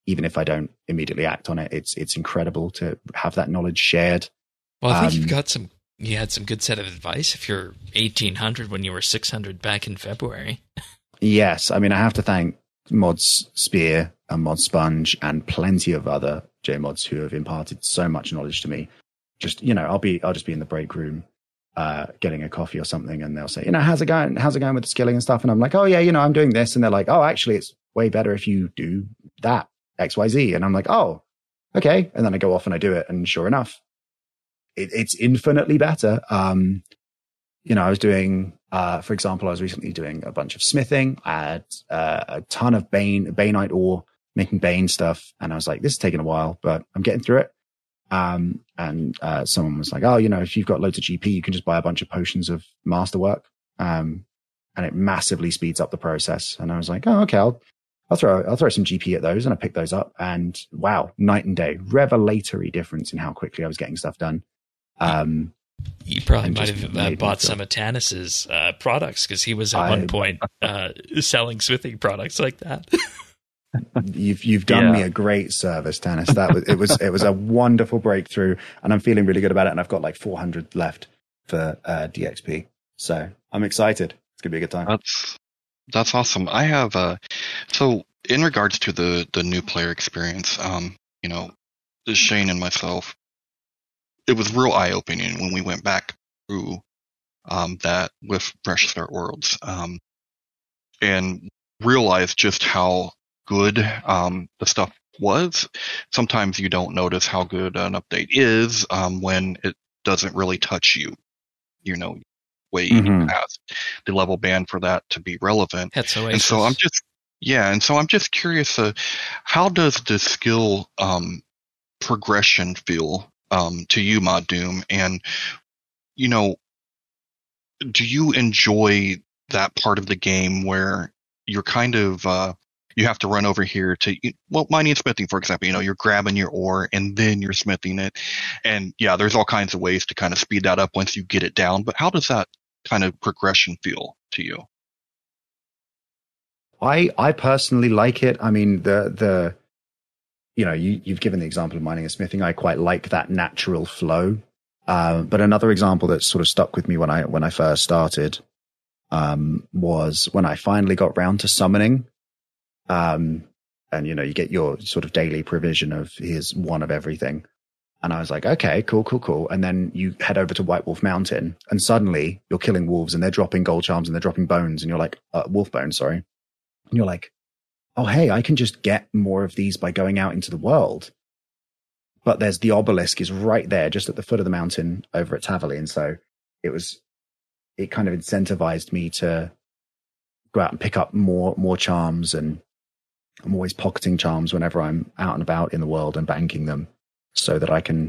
even if I don't immediately act on it, it's it's incredible to have that knowledge shared. Well, I think Um, you've got some. You had some good set of advice if you're eighteen hundred when you were six hundred back in February. Yes, I mean I have to thank Mods Spear and Mod Sponge and plenty of other J mods who have imparted so much knowledge to me. Just you know, I'll be I'll just be in the break room, uh, getting a coffee or something, and they'll say, you know, how's it going? How's it going with the skilling and stuff? And I'm like, oh yeah, you know, I'm doing this, and they're like, oh, actually, it's way better if you do that X Y Z, and I'm like, oh, okay, and then I go off and I do it, and sure enough, it, it's infinitely better. Um, you know, I was doing, uh, for example, I was recently doing a bunch of smithing. I had uh, a ton of Bane, Baneite ore, making Bane stuff. And I was like, this is taking a while, but I'm getting through it. Um, and uh, someone was like, oh, you know, if you've got loads of G P, you can just buy a bunch of potions of masterwork. Um, and it massively speeds up the process. And I was like, oh, okay, I'll, I'll throw, I'll throw some G P at those. And I picked those up, and wow, night and day, revelatory difference in how quickly I was getting stuff done. Um, You probably and might just have uh, made me bought feel- some of Tanis's uh, products, because he was at I- one point uh, selling smithing products like that. You've you've done Yeah. me a great service, Tanis. That was it was it was a wonderful breakthrough, and I'm feeling really good about it. And I've got like four hundred left for uh, D X P, so I'm excited. It's gonna be a good time. That's that's awesome. I have uh so in regards to the the new player experience, um, you know, Shane and myself, it was real eye opening when we went back through um that with Fresh Start Worlds, um, and realized just how good um the stuff was. Sometimes you don't notice how good an update is um when it doesn't really touch you. You know, way Mhm. past the level band for that to be relevant. That's Oasis. And so I'm just, yeah, and so I'm just curious, uh, how does the skill um, progression feel um, to you, Mod Doom? And, you know, do you enjoy that part of the game where you're kind of, uh, you have to run over here to, well, mining and smithing, for example, you know, you're grabbing your ore and then you're smithing it. And yeah, there's all kinds of ways to kind of speed that up once you get it down. But how does that kind of progression feel to you? I I personally like it. I mean, the the you know you you've given the example of mining and smithing. I quite like that natural flow. Uh, but another example that sort of stuck with me when I when I first started um, was when I finally got round to summoning. Um, and you know, you get your sort of daily provision of here's one of everything. And I was like, okay, cool, cool, cool. And then you head over to White Wolf Mountain, and suddenly you're killing wolves, and they're dropping gold charms, and they're dropping bones, and you're like, uh, wolf bones, sorry. And you're like, oh, hey, I can just get more of these by going out into the world. But there's the obelisk is right there, just at the foot of the mountain over at Tavali. And so it was, it kind of incentivized me to go out and pick up more, more charms. And I'm always pocketing charms whenever I'm out and about in the world and banking them, so that I can,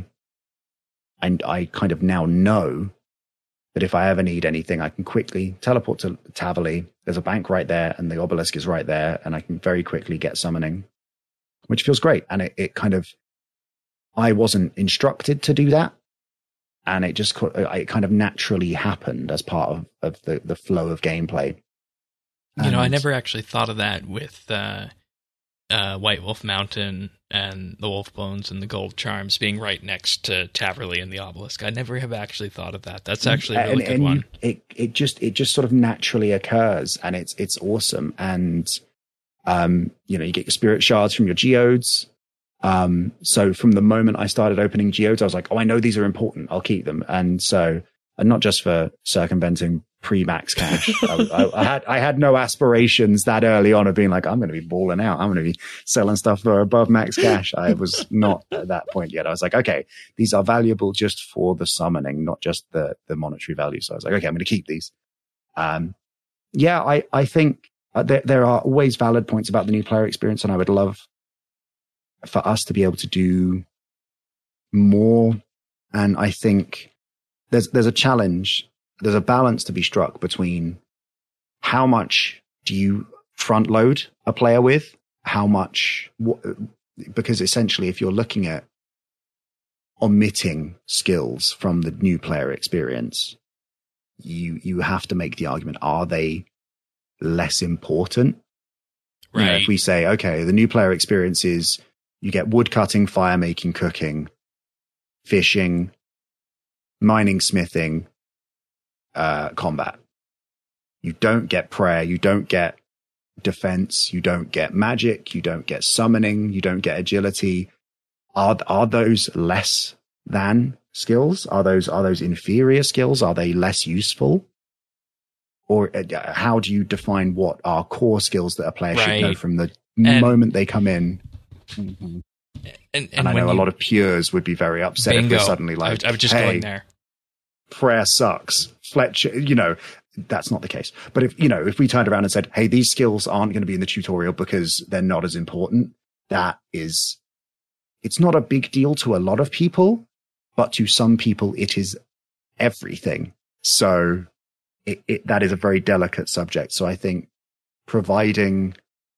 and I kind of now know that if I ever need anything, I can quickly teleport to Tavali. There's a bank right there, and the obelisk is right there, and I can very quickly get summoning, which feels great. And it, it kind of, I wasn't instructed to do that, and it just it kind of naturally happened as part of, of the, the flow of gameplay. You know, I And- never actually thought of that with uh, uh, White Wolf Mountain and the Wolf Bones and the Gold Charms being right next to Taverley and the Obelisk. I never have actually thought of that. That's actually a really and, good and one. you- it it just it just sort of naturally occurs, and it's it's awesome. And um, you know, you get your spirit shards from your geodes. Um, so from the moment I started opening geodes, I was like, oh, I know these are important. I'll keep them. And so, and not just for circumventing pre-max cash. I, I, I had I had no aspirations that early on of being like, I'm going to be balling out. I'm going to be selling stuff for above max cash. I was not at that point yet. I was like, okay, these are valuable just for the summoning, not just the the monetary value. So I was like, okay, I'm going to keep these. Um, yeah, I I think uh, there there are always valid points about the new player experience, and I would love for us to be able to do more. And I think there's there's a challenge. There's a balance to be struck between how much do you front load a player with, how much, because essentially if you're looking at omitting skills from the new player experience, you, you have to make the argument, are they less important? Right. You know, if we say, okay, the new player experience is You get woodcutting, fire making, cooking, fishing, mining, smithing, uh, combat. You don't get prayer. You don't get defense. You don't get magic. You don't get summoning. You don't get agility. Are are those less than skills? Are those are those inferior skills? Are they less useful? Or uh, how do you define what are core skills that a player right. should know from the and, moment they come in? Mm-hmm. And, and, and I know a lot of pures would be very upset bingo. if they're suddenly like, I was just hey, going there. Prayer sucks. Fletcher, you know, that's not the case. But if, you know, if we turned around and said, hey, these skills aren't going to be in the tutorial because they're not as important, that is, it's not a big deal to a lot of people, but to some people, it is everything. So it, it, that is a very delicate subject. So I think providing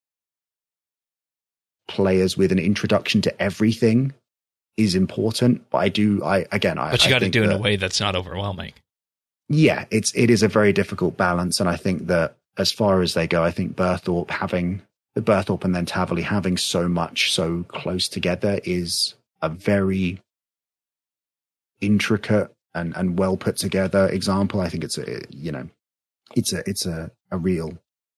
players with an introduction to everything is important. But I do, I, again, I, but you got to do it that, in a way that's not overwhelming. Yeah, it's, it is a very difficult balance. And I think that as far as they go, I think Berthorpe having the Berthorpe and then Taverley having so much so close together is a very intricate and, and well put together example. I think it's a, you know, it's a, it's a, a real,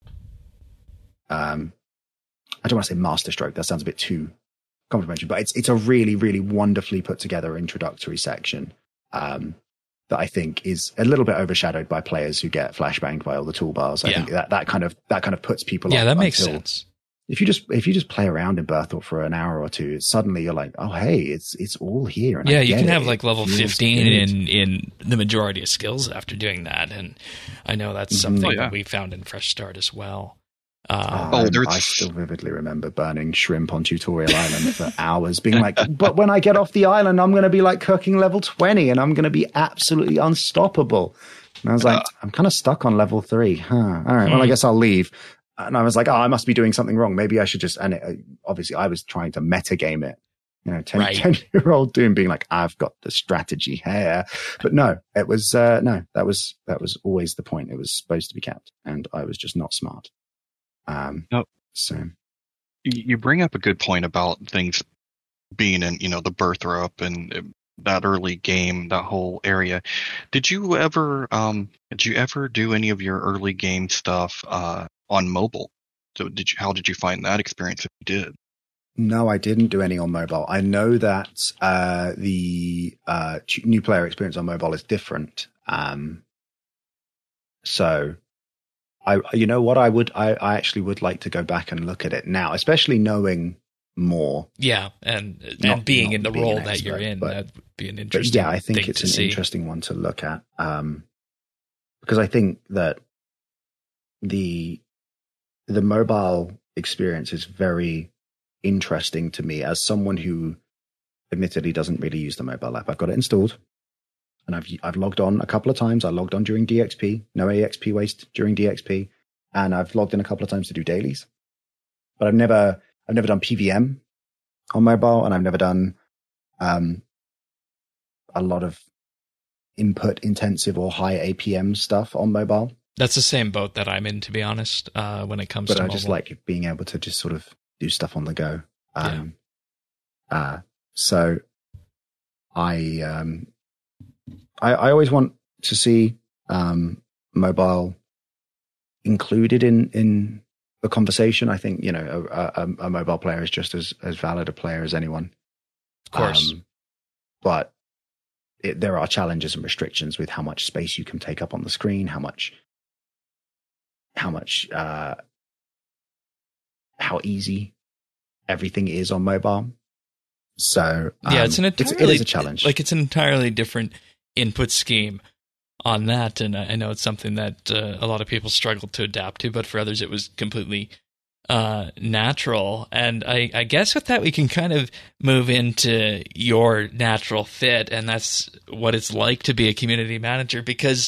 um, I don't want to say masterstroke. That sounds a bit too complimentary, but it's, it's a really, really wonderfully put together introductory section. Um, that I think is a little bit overshadowed by players who get flashbanged by all the toolbars. I yeah. think that, that kind of, that kind of puts people yeah, off. Yeah, that makes sense. If you just, if you just play around in Berthorpe for an hour or two, suddenly you're like, oh, hey, it's, it's all here. And yeah, I you can it. have like level fifteen in, in the majority of skills after doing that. And I know that's something mm-hmm. oh, yeah. that we found in Fresh Start as well. Uh, oh, oh I still vividly remember burning shrimp on Tutorial Island for hours, being like, but when I get off the island, I'm going to be like cooking level twenty and I'm going to be absolutely unstoppable. And I was like, uh, I'm kind of stuck on level three. Huh. All right. Hmm. Well, I guess I'll leave. And I was like, oh, I must be doing something wrong. Maybe I should just, and it, obviously I was trying to metagame it. You know, ten, right. ten year old Doom being like, I've got the strategy here. But no, it was, uh, no, that was, that was always the point. It was supposed to be kept. And I was just not smart. Um, no, so you bring up a good point about things being in, you know, the Berthorpe and that early game, that whole area. Did you ever, um, did you ever do any of your early game stuff, uh, on mobile? So did you, how did you find that experience if you did? No, I didn't do any on mobile. I know that, uh, the, uh, new player experience on mobile is different. Um, so I, you know what, I would, I, I actually would like to go back and look at it now, especially knowing more. Yeah, and and not, being not in the being role expert, that you're in, that would be an interesting. Yeah, I think thing it's to an see. interesting one to look at, um, because I think that the the mobile experience is very interesting to me as someone who, admittedly, doesn't really use the mobile app. I've got it installed. And I've I've logged on a couple of times. I logged on during D X P, no A X P waste during D X P, and I've logged in a couple of times to do dailies. But I've never I've never done P V M on mobile, and I've never done um, a lot of input intensive or high A P M stuff on mobile. That's the same boat that I'm in, to be honest. Uh, when it comes but to I mobile. just like being able to just sort of do stuff on the go. Um, yeah. Uh, so I. Um, I, I always want to see um, mobile included in, in the conversation. I think, you know, a, a, a mobile player is just as, as valid a player as anyone. Of course. Um, but it, there are challenges and restrictions with how much space you can take up on the screen, how much, how much, uh, how easy everything is on mobile. So um, yeah, it's an entirely, it's, it is a challenge. Like it's an entirely different input scheme on that, and I know it's something that uh, a lot of people struggle to adapt to, but for others it was completely uh, natural. And I, I guess with that we can kind of move into your natural fit, and that's what it's like to be a community manager, because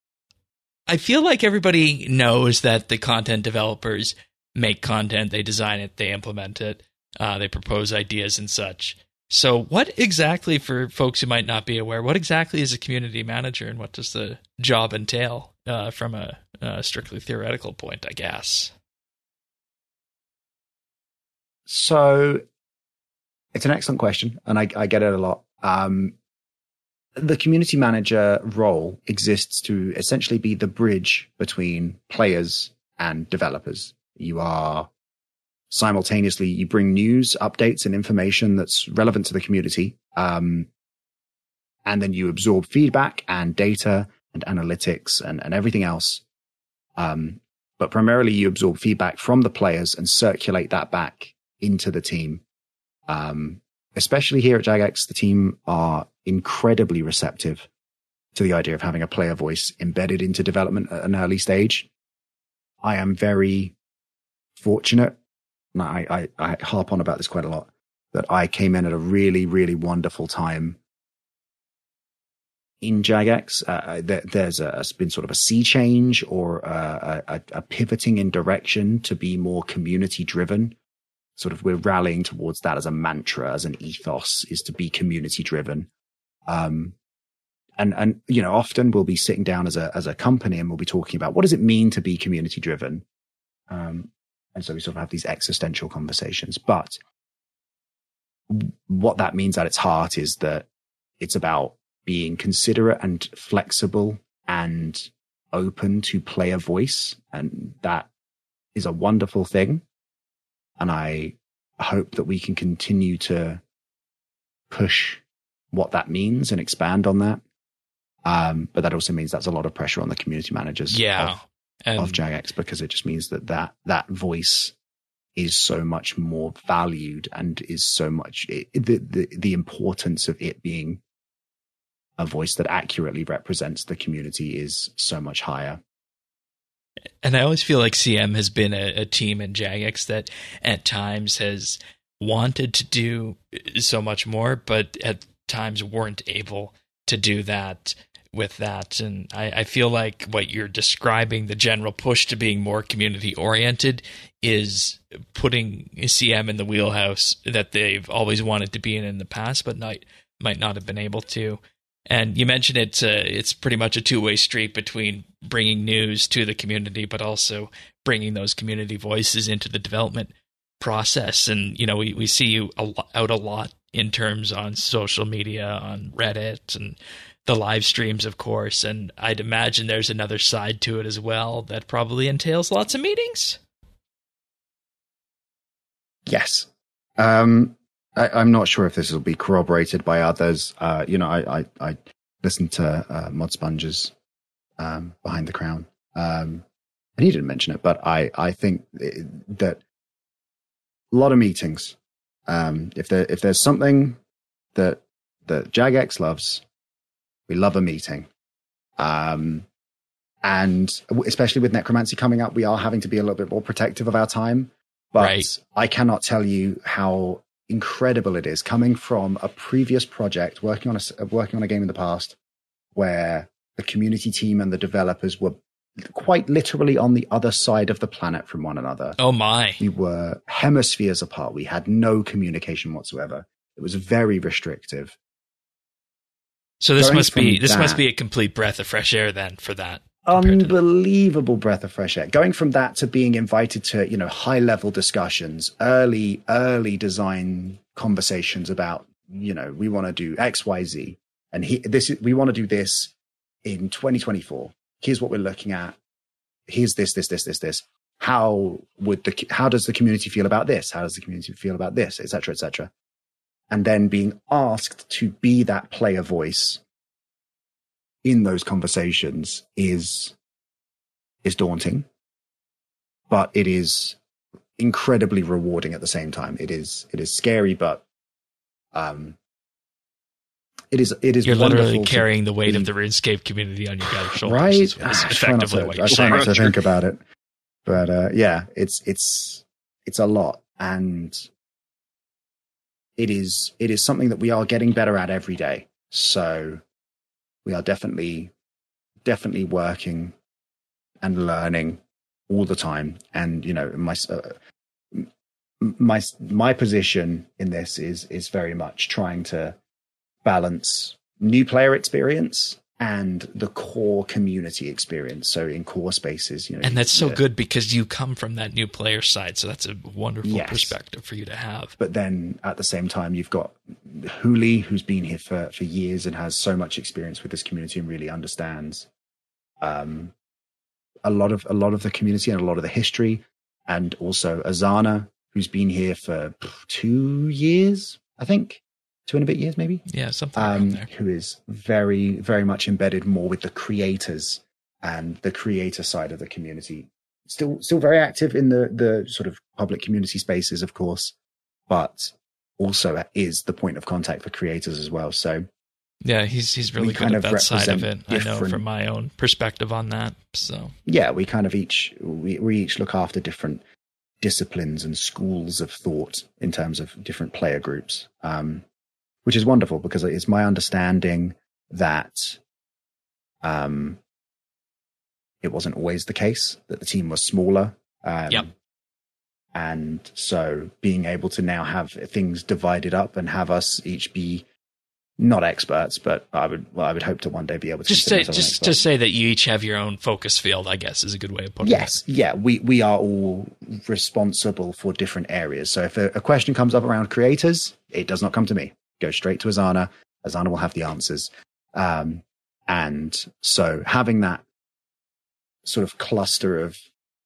I feel like everybody knows that the content developers make content, they design it, they implement it, uh, they propose ideas and such. So what exactly, for folks who might not be aware, what exactly is a community manager, and what does the job entail uh, from a, a strictly theoretical point, I guess? So It's an excellent question, and I, I get it a lot. Um, the community manager role exists to essentially be the bridge between players and developers. You are simultaneously, you bring news, updates, and information that's relevant to the community. Um, and then you absorb feedback and data and analytics and, and everything else. Um, but primarily you absorb feedback from the players and circulate that back into the team. Um, especially here at Jagex, the team are incredibly receptive to the idea of having a player voice embedded into development at an early stage. I am very fortunate, and I, I, I harp on about this quite a lot, that I came in at a really, really wonderful time in Jagex. Uh, there, there's a, has been sort of a sea change or a, a, a pivoting in direction to be more community driven. Sort of we're rallying towards that as a mantra, as an ethos, is to be community driven. Um, and, and, you know, often we'll be sitting down as a, as a company and we'll be talking about what does it mean to be community driven? Um, and so we sort of have these existential conversations, but what that means at its heart is that it's about being considerate and flexible and open to player voice. And that is a wonderful thing. And I hope that we can continue to push what that means and expand on that. Um, but that also means that's a lot of pressure on the community managers yeah. of, and of Jagex, because it just means that, that that voice is so much more valued and is so much it, the, the the importance of it being a voice that accurately represents the community is so much higher. And I always feel like C M has been a, a team in Jagex that at times has wanted to do so much more, but at times weren't able to do that with that. And I, I feel like what you're describing, the general push to being more community oriented, is putting C M in the wheelhouse that they've always wanted to be in in the past, but not, might not have been able to. And you mentioned it's uh, it's pretty much a two-way street between bringing news to the community, but also bringing those community voices into the development process. And, you know, we, we see you a lo- out a lot in terms on social media, on Reddit, and the live streams, of course. And I'd imagine there's another side to it as well that probably entails lots of meetings. Yes. Um I, I'm not sure if this will be corroborated by others. Uh, you know, I, I, I listened to uh, Mod Sponge's um, Behind the Crown, um, and he didn't mention it, but I, I think that a lot of meetings. Um, if there, if there's something that that Jagex loves, we love a meeting. Um, and especially with Necromancy coming up, we are having to be a little bit more protective of our time. But Right. I cannot tell you how incredible it is coming from a previous project, working on a working on a game in the past, where the community team and the developers were quite literally on the other side of the planet from one another. Oh my! We were hemispheres apart. We had no communication whatsoever. It was very restrictive. So this Going must be from this that- must be a complete breath of fresh air then for that. compared to- Unbelievable breath of fresh air. Going from that to being invited to, you know, high level discussions, early, early design conversations about, you know, we want to do X, Y, Z. And he, this, we want to do this in twenty twenty-four. Here's what we're looking at. Here's this, this, this, this, this. How would the, how does the community feel about this? How does the community feel about this, et cetera, et cetera. And then being asked to be that player voice in those conversations is is daunting, but it is incredibly rewarding at the same time. It is it is scary, but um, it is it is. You're literally wonderful to carrying the weight be- of the RuneScape community on your guys' shoulders. right? Is, is I try not effectively to, what I you're try saying. not to think about it, but uh, yeah, it's it's it's a lot, and it is it is something that we are getting better at every day. So we are definitely definitely working and learning all the time. And you know, my uh, my my position in this is is very much trying to balance new player experience and the core community experience. So in core spaces, you know, and that's so the, good because you come from that new player side. So that's a wonderful yes. perspective for you to have. But then at the same time, you've got Huli, who's been here for, for years and has so much experience with this community and really understands um, a lot of a lot of the community and a lot of the history. And also Azana, who's been here for two years, I think. Two and a bit years, maybe. Yeah, something um, around there. Who is very, very much embedded more with the creators and the creator side of the community. Still, still very active in the the sort of public community spaces, of course, but also is the point of contact for creators as well. So, yeah, he's he's really good at that side of it. I know from my own perspective on that. So, yeah, we kind of each we, we each look after different disciplines and schools of thought in terms of different player groups. Um, Which is wonderful because it's my understanding that um, it wasn't always the case, that the team was smaller. Um, yep. And so being able to now have things divided up and have us each be not experts, but I would well, I would hope to one day be able to just say just to say that you each have your own focus field, I guess, is a good way of putting yes, it. Yes, yeah, we we are all responsible for different areas. So if a, a question comes up around creators, it does not come to me. Go straight to Azana. Azana will have the answers. Um, and so having that sort of cluster of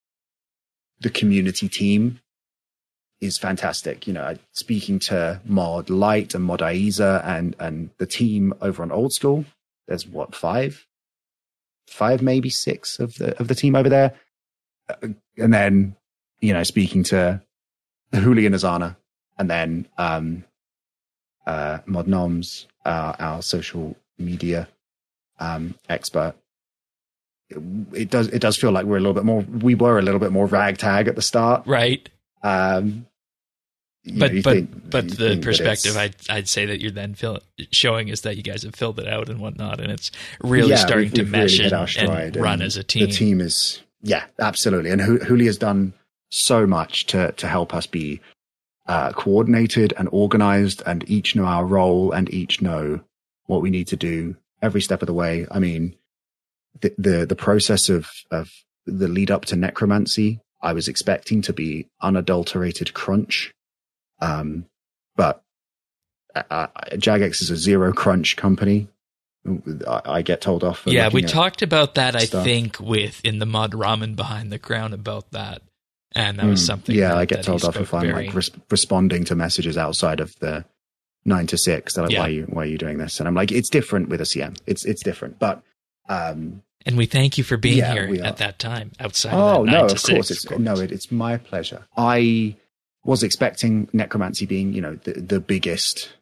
the community team is fantastic. You know, speaking to Mod Light and Mod Aiza and, and the team over on Old School, there's what, five? Five, maybe six of the, of the team over there. And then, you know, speaking to Huli and Azana, and then, um, Uh, Mod Noms, uh, our social media um, expert. It, it does it does feel like we're a little bit more. We were a little bit more ragtag at the start, right? Um, but know, but think, but the perspective I'd I'd say that you're then fill, showing is that you guys have filled it out and whatnot, and it's really yeah, starting we've, to we've mesh really and, and run and as a team. The team is yeah, absolutely, and Huli has done so much to to help us be Uh, coordinated and organized, and each know our role and each know what we need to do every step of the way. I mean, the the, the process of, of the lead up to necromancy, I was expecting to be unadulterated crunch. Um, but uh, Jagex is a zero crunch company. I, I get told off. For yeah, we at talked about that, I stuff. think, with in the Mod Ramen Behind the Crown about that. And that was something. Yeah, that, I get told off if I'm very... like res- responding to messages outside of the nine to six. They're like, yeah. "Why are you why are you doing this?" And I'm like, "It's different with a C M. It's it's different." But um, and we thank you for being yeah, here at that time outside. Oh of that no, nine to of six, course, it's, of course. no, it, it's my pleasure. I was expecting necromancy being, you know, the, the biggest,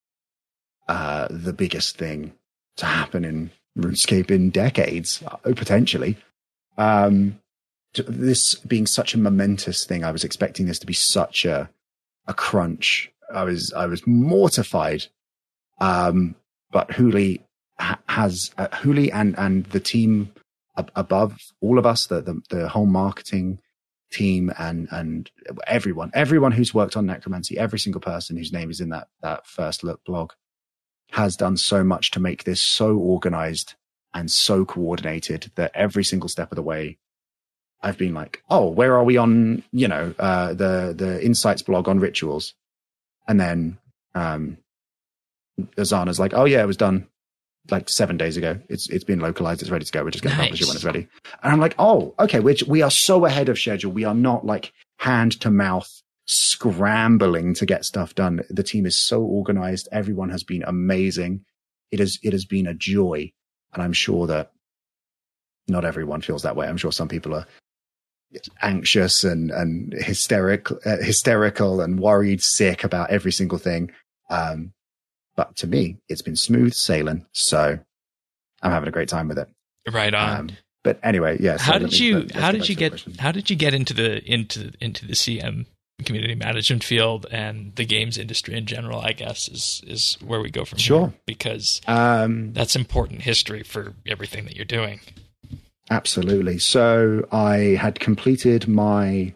uh, the biggest thing to happen in RuneScape in decades, uh, potentially. Um, this being such a momentous thing, I was expecting this to be such a a crunch. I was I was mortified. Um, but Huli ha- has uh, Huli and and the team ab- above all of us, the, the the whole marketing team and and everyone, everyone who's worked on necromancy, every single person whose name is in that that first look blog, has done so much to make this so organized and so coordinated that every single step of the way, I've been like, oh, where are we on, you know, uh, the, the insights blog on rituals? And then, um, Azana's like, oh yeah, it was done like seven days ago. It's, it's been localized. It's ready to go. We're just going to nice. publish it when it's ready. And I'm like, oh, okay. Which we are so ahead of schedule. We are not like hand to mouth scrambling to get stuff done. The team is so organized. Everyone has been amazing. It has, it has been a joy. And I'm sure that not everyone feels that way. I'm sure some people are anxious and, and hysterical, uh, hysterical and worried, sick about every single thing. Um, but to me, it's been smooth sailing. So I'm having a great time with it. Right on. Um, but anyway, yeah. So how did me, you, let, how did you get, question. how did you get into the, into, into the C M community management field and the games industry in general, I guess is, is where we go from sure. here, because um, that's important history for everything that you're doing. Absolutely. So I had completed my,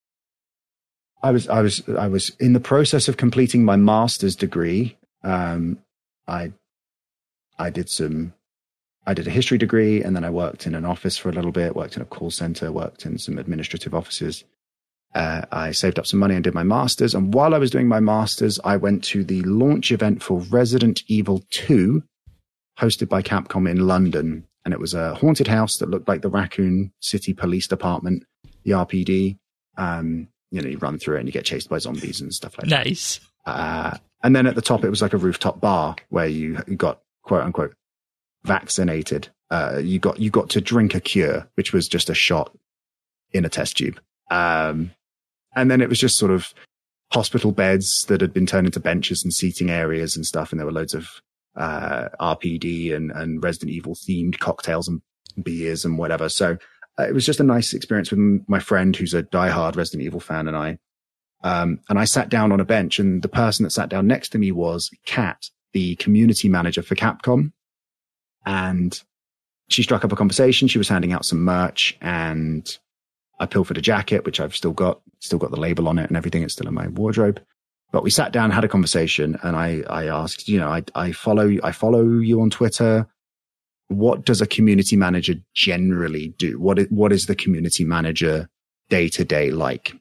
I was, I was, I was in the process of completing my master's degree. Um, I, I did some I did a history degree, and then I worked in an office for a little bit, worked in a call center, worked in some administrative offices. Uh, I saved up some money and did my master's. And while I was doing my master's, I went to the launch event for Resident Evil two, hosted by Capcom in London. And it was a haunted house that looked like the Raccoon City Police Department, the R P D. Um, you know, you run through it and you get chased by zombies and stuff like that. Nice. Uh, and then at the top, it was like a rooftop bar where you, you got, quote unquote, vaccinated. Uh, you got you got to drink a cure, which was just a shot in a test tube. Um, and then it was just sort of hospital beds that had been turned into benches and seating areas and stuff. And there were loads of uh, R P D and, and Resident Evil themed cocktails and beers and whatever. So uh, it was just a nice experience with my friend who's a diehard Resident Evil fan and I. Um, and I sat down on a bench, and the person that sat down next to me was Kat, the community manager for Capcom. And she struck up a conversation. She was handing out some merch, and I pilfered a jacket, which I've still got, still got the label on it and everything. It's still in my wardrobe. But we sat down, had a conversation, and I, I asked, you know, I, I follow, I follow you on Twitter. What does a community manager generally do? What is, what is the community manager day to day like?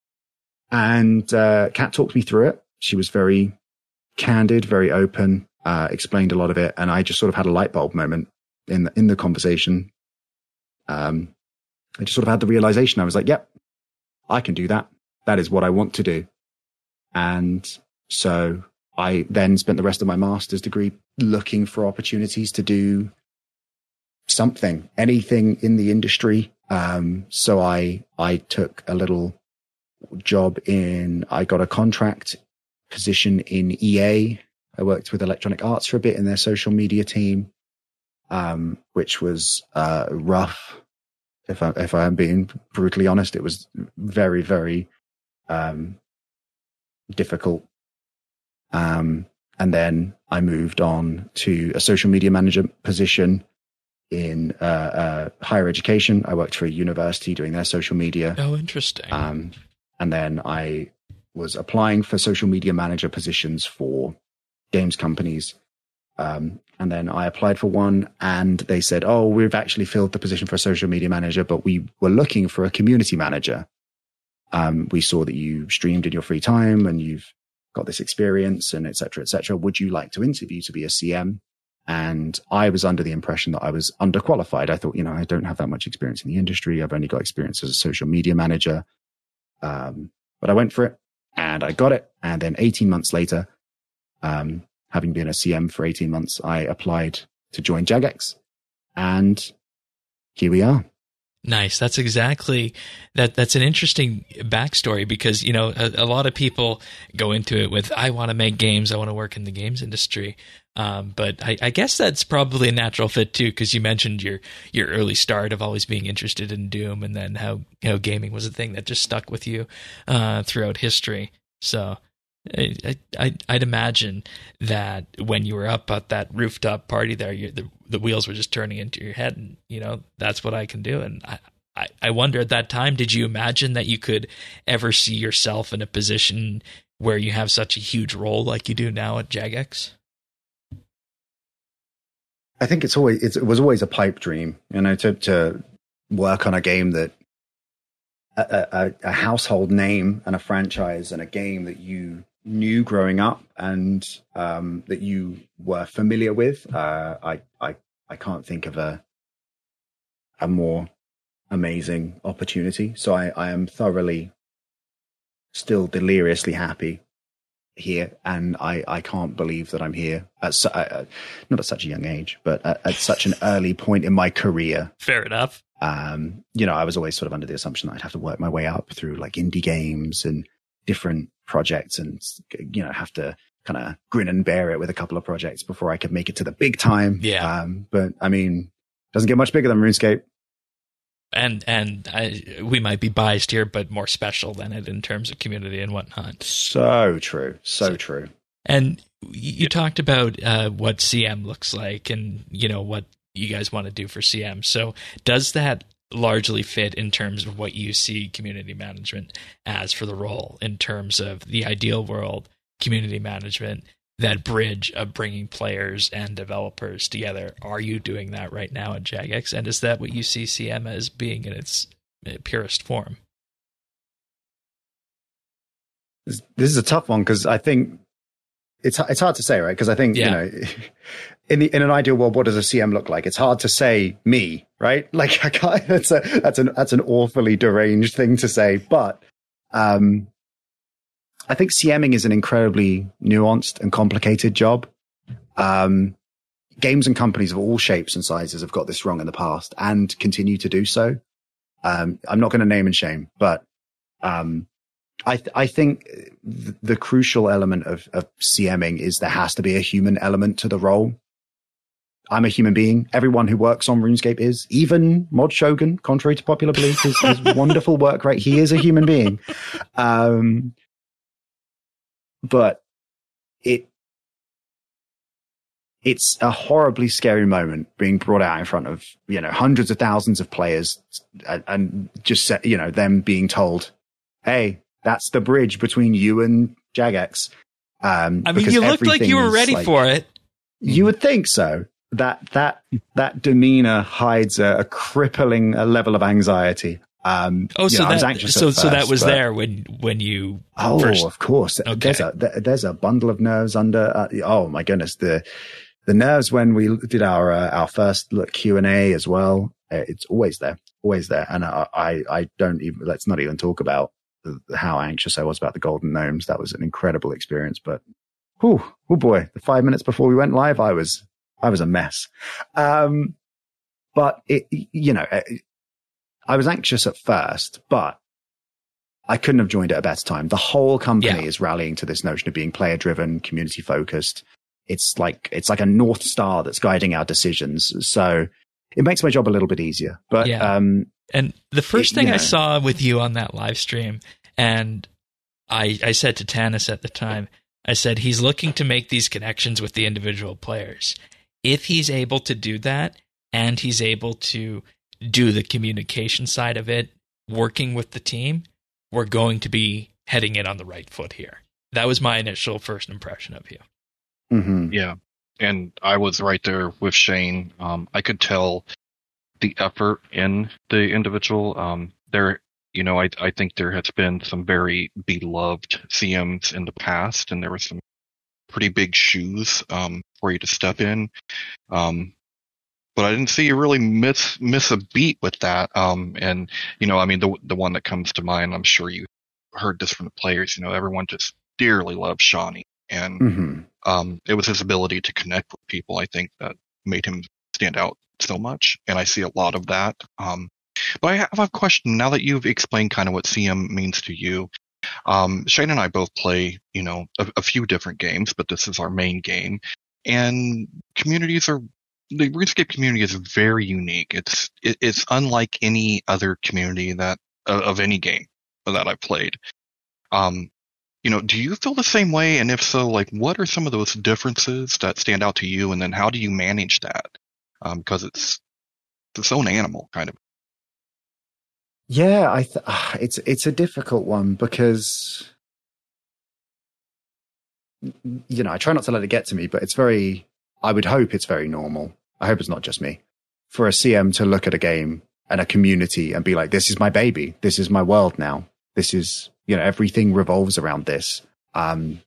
And, uh, Kat talked me through it. She was very candid, very open, uh, explained a lot of it. And I just sort of had a light bulb moment in the, in the conversation. Um, I just sort of had the realization. I was like, yep, I can do that. That is what I want to do. And so I then spent the rest of my master's degree looking for opportunities to do something, anything in the industry. Um, so I, I took a little job in, I got a contract position in E A. I worked with Electronic Arts for a bit in their social media team, um, which was, uh, rough. If I, if I am being brutally honest, it was very, very, um, difficult. Um, and then I moved on to a social media manager position in, uh, uh, higher education. I worked for a university doing their social media. Oh, interesting. Um, and then I was applying for social media manager positions for games companies. Um, and then I applied for one, and they said, oh, we've actually filled the position for a social media manager, but we were looking for a community manager. Um, we saw that you streamed in your free time and you've got this experience and et cetera, et cetera. Would you like to interview to be a C M? And I was under the impression that I was underqualified. I thought, you know, I don't have that much experience in the industry. I've only got experience as a social media manager. Um, but I went for it and I got it. And then eighteen months later, um, having been a C M for eighteen months, I applied to join Jagex, and here we are. Nice. That's exactly that. That's an interesting backstory because, you know, a, a lot of people go into it with, I want to make games. I want to work in the games industry. Um, but I, I guess that's probably a natural fit too, because you mentioned your, your early start of always being interested in Doom, and then how, you know, gaming was a thing that just stuck with you, uh, throughout history. So I, I, I'd imagine that when you were up at that rooftop party there, you, the the wheels were just turning into your head, and you know that's what I can do. And I, I, I wonder at that time, did you imagine that you could ever see yourself in a position where you have such a huge role like you do now at Jagex? I think it's always it's, it was always a pipe dream, you know, to to work on a game that a, a, a household name and a franchise and a game that you knew growing up and um, that you were familiar with. Uh, I, I, I can't think of a, a more amazing opportunity. So I, I am thoroughly still deliriously happy here. And I, I can't believe that I'm here at su- uh, not at such a young age, but at, at such an early point in my career. Fair enough. Um, you know, I was always sort of under the assumption that I'd have to work my way up through like indie games and different projects and, you know, have to kind of grin and bear it with a couple of projects before I could make it to the big time. Yeah. Um, but I mean, doesn't get much bigger than RuneScape. And, and I, we might be biased here, but more special than it in terms of community and whatnot. So true. So, so true. And you talked about, uh, what C M looks like and, you know, what you guys want to do for C M. So does that largely fit in terms of what you see community management as for the role, in terms of the ideal world, community management, that bridge of bringing players and developers together. Are you doing that right now at Jagex? And is that what you see C M as being in its purest form? This is a tough one because I think it's it's hard to say, right? Because I think, yeah. you know, in the in an ideal world, what does a C M look like? It's hard to say me, right? Like I can't, that's a that's an that's an awfully deranged thing to say, but um, I think CMing is an incredibly nuanced and complicated job. Um, games and companies of all shapes and sizes have got this wrong in the past and continue to do so. Um, I'm not going to name and shame, but um, I th- I think th- the crucial element of, of CMing is there has to be a human element to the role. I'm a human being. Everyone who works on RuneScape is. Even Mod Shogun, contrary to popular belief, his, his wonderful work rate. He is a human being. Um, but it it's a horribly scary moment being brought out in front of, you know, hundreds of thousands of players and, and just, you know, them being told, hey, that's the bridge between you and Jagex. Um, I mean, you looked like you were ready like, for it. You would think so. That that that demeanor hides a, a crippling a level of anxiety. Um, oh, so know, that I was anxious so at first, so that was but, there when when you oh, first... of course. Okay. There's a there's a bundle of nerves under. Uh, oh my goodness, the the nerves when we did our uh, our first look Q and A as well. Uh, it's always there, always there, and I, I I don't even let's not even talk about how anxious I was about the Golden Gnomes. That was an incredible experience, but whew, oh boy, the five minutes before we went live, I was. I was a mess. Um, but it, you know, I was anxious at first, but I couldn't have joined at a better time. The whole company yeah. is rallying to this notion of being player driven, community focused. It's like, it's like a North Star that's guiding our decisions. So it makes my job a little bit easier, but, yeah. um, and the first it, thing you know, I saw with you on that live stream, and I, I said to Tanis at the time, I said, he's looking to make these connections with the individual players. If he's able to do that and he's able to do the communication side of it, working with the team, we're going to be heading in on the right foot here. That was my initial first impression of you. Mm-hmm. Yeah. And I was right there with Shane. Um, I could tell the effort in the individual. Um, there, you know, I, I think there has been some very beloved C Ms in the past, and there was some pretty big shoes um, for you to step in. Um, but I didn't see you really miss miss a beat with that. Um, and, you know, I mean, the the one that comes to mind, I'm sure you heard this from the players, you know, everyone just dearly loves Shawnee. And mm-hmm. um, it was his ability to connect with people, I think, that made him stand out so much. And I see a lot of that. Um, but I have a question. Now that you've explained kind of what C M means to you, Um, Shane and I both play, you know, a, a few different games, but this is our main game. And communities are, the RuneScape community is very unique. It's it, it's unlike any other community that uh, of any game that I've played. Um, you know, do you feel the same way? And if so, like, what are some of those differences that stand out to you? And then how do you manage that? Um, because it's its own animal, kind of. Yeah, I th- it's it's a difficult one because, you know, I try not to let it get to me, but it's very, I would hope it's very normal. I hope it's not just me for a C M to look at a game and a community and be like, this is my baby. This is my world now. This is, you know, everything revolves around this. Um,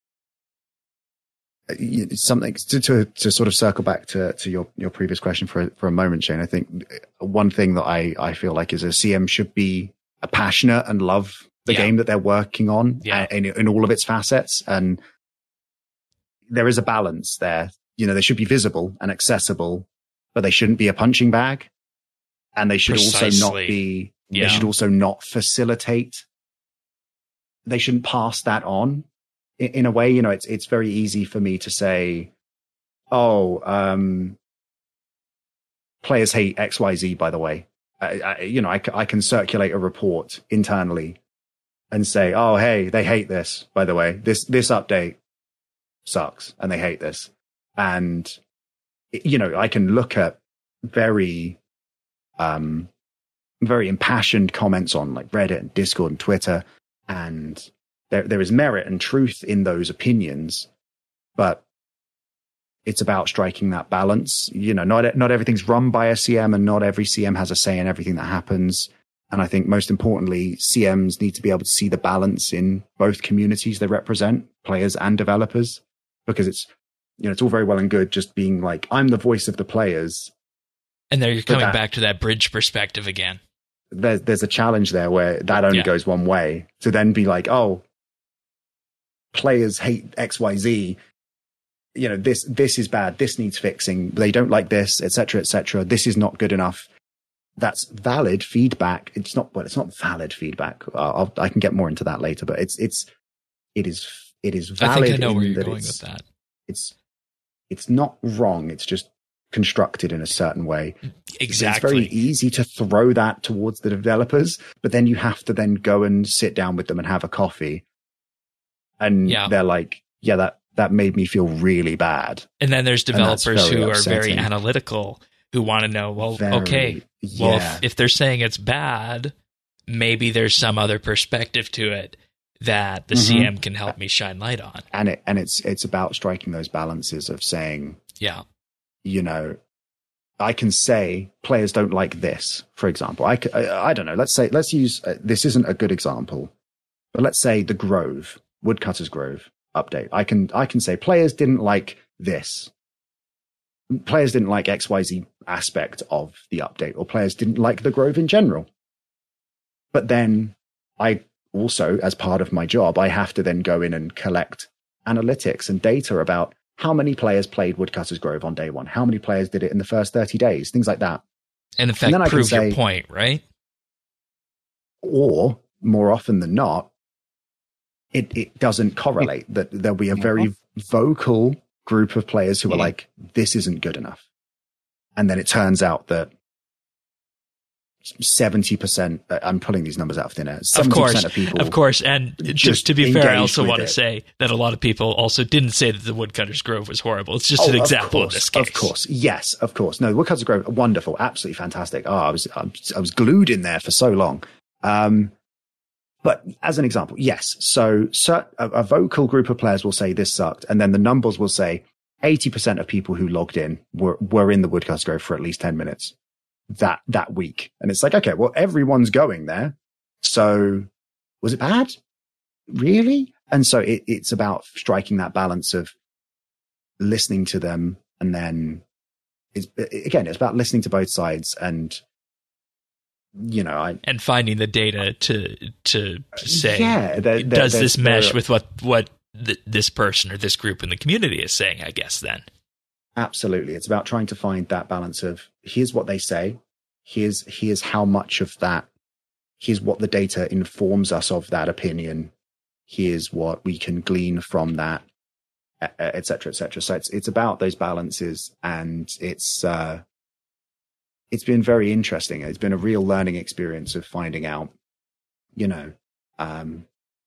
something to, to, to sort of circle back to, to your, your previous question for, for a moment, Shane. I think one thing that I, I feel like is a C M should be a passionate and love the yeah. game that they're working on yeah. in, in all of its facets. And there is a balance there. You know, they should be visible and accessible, but they shouldn't be a punching bag. And they should Precisely. also not be, yeah. they should also not facilitate. They shouldn't pass that on. In a way, you know, it's it's very easy for me to say, "Oh, um, players hate X Y Z." By the way, I, I, you know, I, I can circulate a report internally and say, "Oh, hey, they hate this." By the way, this this update sucks, and they hate this. And you know, I can look at very, um, very impassioned comments on like Reddit and Discord and Twitter, and There, there is merit and truth in those opinions, but it's about striking that balance. You know, not not everything's run by a C M, and not every C M has a say in everything that happens. And I think most importantly, C Ms need to be able to see the balance in both communities they represent, players and developers, because it's, you know, it's all very well and good just being like, I'm the voice of the players. And there you're coming that, back to that bridge perspective again. There's, there's a challenge there where that only yeah. goes one way, to then be like, oh, players hate X Y Z. You know, this, this is bad. This needs fixing. They don't like this, et cetera, et cetera. This is not good enough. That's valid feedback. It's not, well, it's not valid feedback. I'll, I can get more into that later, but it's, it's, it is, it is valid. I think I know where you're going with that. It's, it's not wrong. It's just constructed in a certain way. Exactly. It's very easy to throw that towards the developers, but then you have to then go and sit down with them and have a coffee. And yeah. they're like, yeah, that, that made me feel really bad. And then there's developers who are very analytical, who want to know, well, very, okay, yeah. well, if, if they're saying it's bad, maybe there's some other perspective to it that the mm-hmm. C M can help me shine light on. And it, and it's, it's about striking those balances of saying, yeah, you know, I can say players don't like this, for example. I, I, I don't know. Let's say, let's use, uh, this isn't a good example, but let's say the Grove, Woodcutter's Grove update. I can, I can say players didn't like this. Players didn't like X Y Z aspect of the update, or players didn't like the Grove in general. But then I also, as part of my job, I have to then go in and collect analytics and data about how many players played Woodcutter's Grove on day one, how many players did it in the first thirty days, things like that. And in fact, and prove say, your point, right? Or more often than not, it, it doesn't correlate. That there'll be a very vocal group of players who are yeah. like, this isn't good enough. And then it turns out that seventy percent, I'm pulling these numbers out of thin air, seventy percent of, course, of people. Of course. And just to be fair, I also want to say that a lot of people also didn't say that the Woodcutter's Grove was horrible. It's just oh, an example of, course, of this case. Of course. Yes, of course. No, Woodcutter's Grove, wonderful, absolutely fantastic. Oh, I was, I was glued in there for so long. Um, But as an example, yes. So, so a, a vocal group of players will say this sucked. And then the numbers will say eighty percent of people who logged in were, were in the Woodcutter's Grove for at least ten minutes that, that week. And it's like, okay, well, everyone's going there. So was it bad? Really? And so it, it's about striking that balance of listening to them. And then it's, again, it's about listening to both sides and, you know, I, and finding the data to to say, yeah, there, there, does this mesh there, with what what th- this person or this group in the community is saying? I guess then, absolutely, it's about trying to find that balance of here's what they say, here's here's how much of that, here's what the data informs us of that opinion, here's what we can glean from that, et cetera, et cetera. So it's it's about those balances, and it's. uh It's been very interesting. It's been a real learning experience of finding out, you know, um,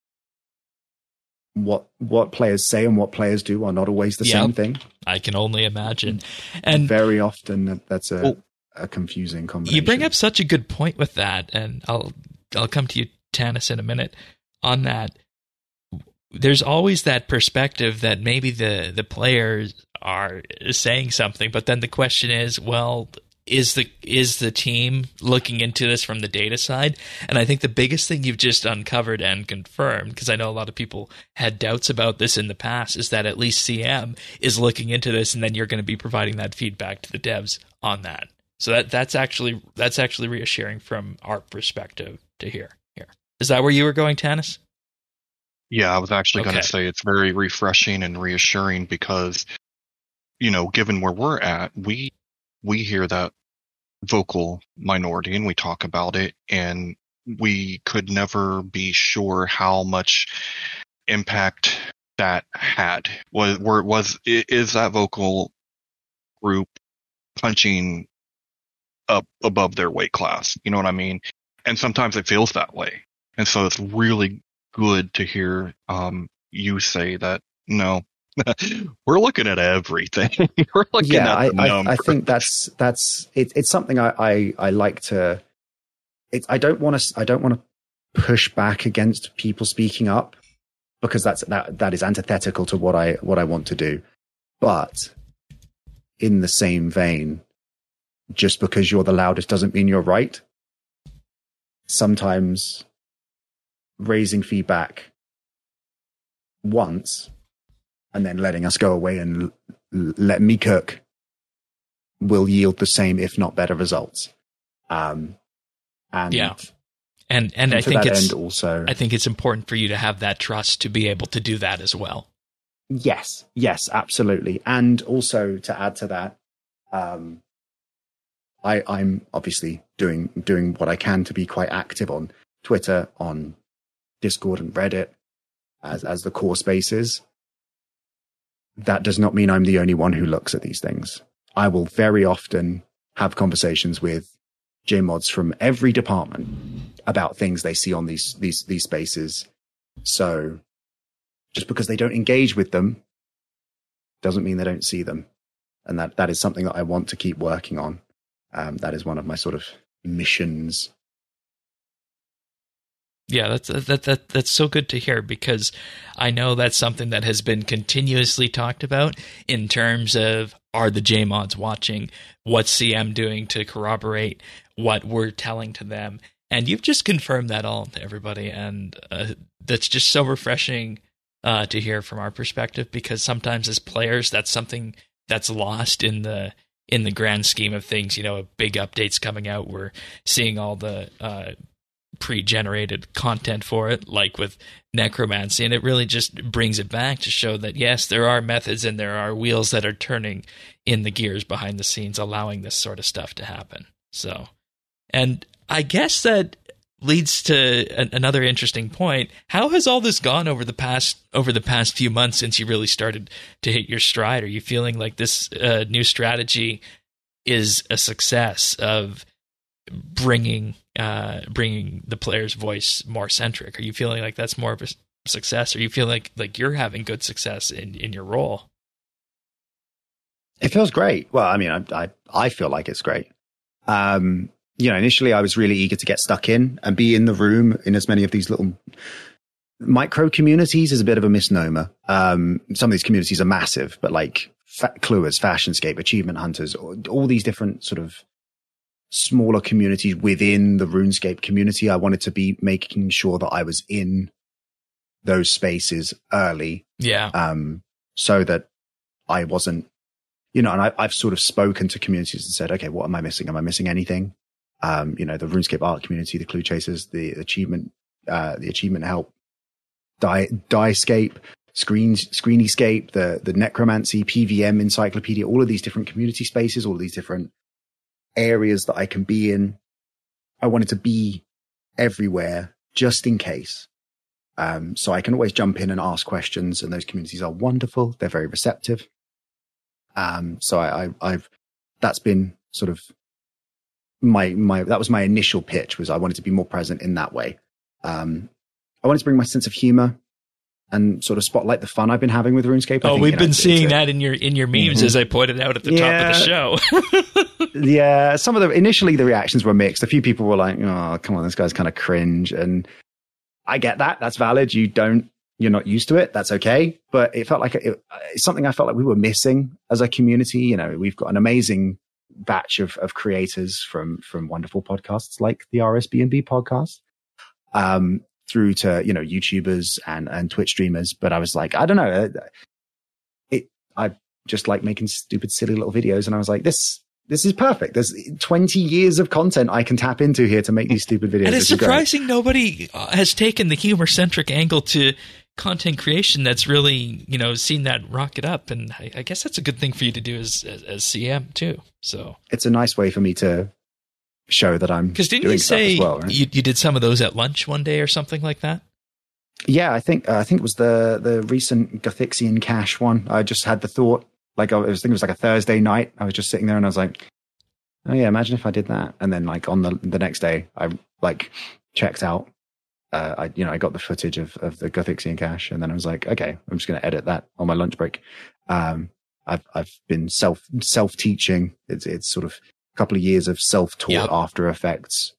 what what players say and what players do are not always the yep. same thing. I can only imagine. And very often that's a, well, a confusing combination. You bring up such a good point with that, and I'll I'll come to you, Tanis, in a minute on that. There's always that perspective that maybe the, the players are saying something, but then the question is, well, is the is the team looking into this from the data side? And I think the biggest thing you've just uncovered and confirmed, because I know a lot of people had doubts about this in the past, is that at least C M is looking into this, and then you're going to be providing that feedback to the devs on that. So that that's actually that's actually reassuring from our perspective to hear here. Is that where you were going, Tanis? Yeah, I was actually okay. going to say it's very refreshing and reassuring because, you know, given where we're at, we we hear that vocal minority and we talk about it, and we could never be sure how much impact that had. Was where it was is that vocal group punching up above their weight class? You know what I mean? And sometimes it feels that way, and so it's really good to hear um, you say that. No, we're looking at everything. We're looking yeah, at the I, numbers. I, I think that's that's it, it's something I, I, I like to. It, I don't want to. I don't want to push back against people speaking up, because that's that that is antithetical to what I what I want to do. But in the same vein, just because you're the loudest doesn't mean you're right. Sometimes raising feedback once and then letting us go away and l- let me cook will yield the same, if not better, results. Um, and yeah, and and, and I think it's also I think it's important for you to have that trust to be able to do that as well. Yes, yes, absolutely. And also to add to that, um, I, I'm obviously doing doing what I can to be quite active on Twitter, on Discord and Reddit as as the core spaces. That does not mean I'm the only one who looks at these things. I will very often have conversations with J mods from every department about things they see on these these these spaces. So just because they don't engage with them doesn't mean they don't see them. And that, that is something that I want to keep working on. Um, that is one of my sort of missions. Yeah, that's that, that that's so good to hear, because I know that's something that has been continuously talked about in terms of, are the J mods watching? What's C M doing to corroborate what we're telling to them? And you've just confirmed that all to everybody, and uh, that's just so refreshing uh, to hear from our perspective, because sometimes as players, that's something that's lost in the in the grand scheme of things. You know, big updates coming out, we're seeing all the uh, pre-generated content for it, like with necromancy, and it really just brings it back to show that yes, there are methods and there are wheels that are turning in the gears behind the scenes, allowing this sort of stuff to happen. So, and I guess that leads to a, another interesting point. How has all this gone over the past over the past few months since you really started to hit your stride? Are you feeling like this uh, new strategy is a success of bringing uh, bringing the player's voice more centric? Are you feeling like that's more of a success? Or you feel like like you're having good success in, in your role? It feels great. Well, I mean, I I, I feel like it's great. Um, you know, initially I was really eager to get stuck in and be in the room in as many of these little micro communities is a bit of a misnomer. Um, some of these communities are massive, but like Fa- Cluers, Fashionscape, Achievement Hunters, all, all these different sort of smaller communities within the RuneScape community. I wanted to be making sure that I was in those spaces early. Yeah. Um, so that I wasn't, you know, and I, I've sort of spoken to communities and said, okay, what am I missing? Am I missing anything? Um, you know, the RuneScape art community, the Clue Chasers, the achievement, uh, the achievement help, die, Diescape, Screens, Screenscape, the, the Necromancy, P V M encyclopedia, all of these different community spaces, all of these different areas that I can be in. I wanted to be everywhere just in case. Um, so I can always jump in and ask questions, and those communities are wonderful. They're very receptive. Um, so I, I, I've, that's been sort of my, my, that was my initial pitch, was I wanted to be more present in that way. Um, I wanted to bring my sense of humor and sort of spotlight the fun I've been having with RuneScape. I oh, think, we've you know, been seeing a, that in your, in your memes, mm-hmm. as I pointed out at the yeah. top of the show. Yeah. Some of the, initially the reactions were mixed. A few people were like, oh, come on, this guy's kind of cringe. And I get that. That's valid. You don't, you're not used to it. That's okay. But it felt like it, it's something I felt like we were missing as a community. You know, we've got an amazing batch of, of creators from, from wonderful podcasts like the R S B N B podcast, um, through to, you know, YouTubers and, and Twitch streamers. But I was like, I don't know. It, I just like making stupid, silly little videos. And I was like, this, this is perfect. There's twenty years of content I can tap into here to make these stupid videos. And it's surprising nobody has taken the humor-centric angle to content creation that's really, you know, seen that rocket up. And I, I guess that's a good thing for you to do as, as, as C M too. So it's a nice way for me to show that I'm because didn't doing you say stuff as well, right? you, you did some of those at lunch one day or something like that? Yeah, I think uh, I think it was the the recent Gothixian Cache one. I just had the thought, like I was thinking it was like a Thursday night. I was just sitting there and I was like, oh yeah, imagine if I did that. And then like on the the next day, I like checked out. Uh, I you know I got the footage of of the Gothixian Cache, and then I was like, okay, I'm just going to edit that on my lunch break. Um, I've I've been self self teaching. It's it's sort of a couple of years of self taught yep. After Effects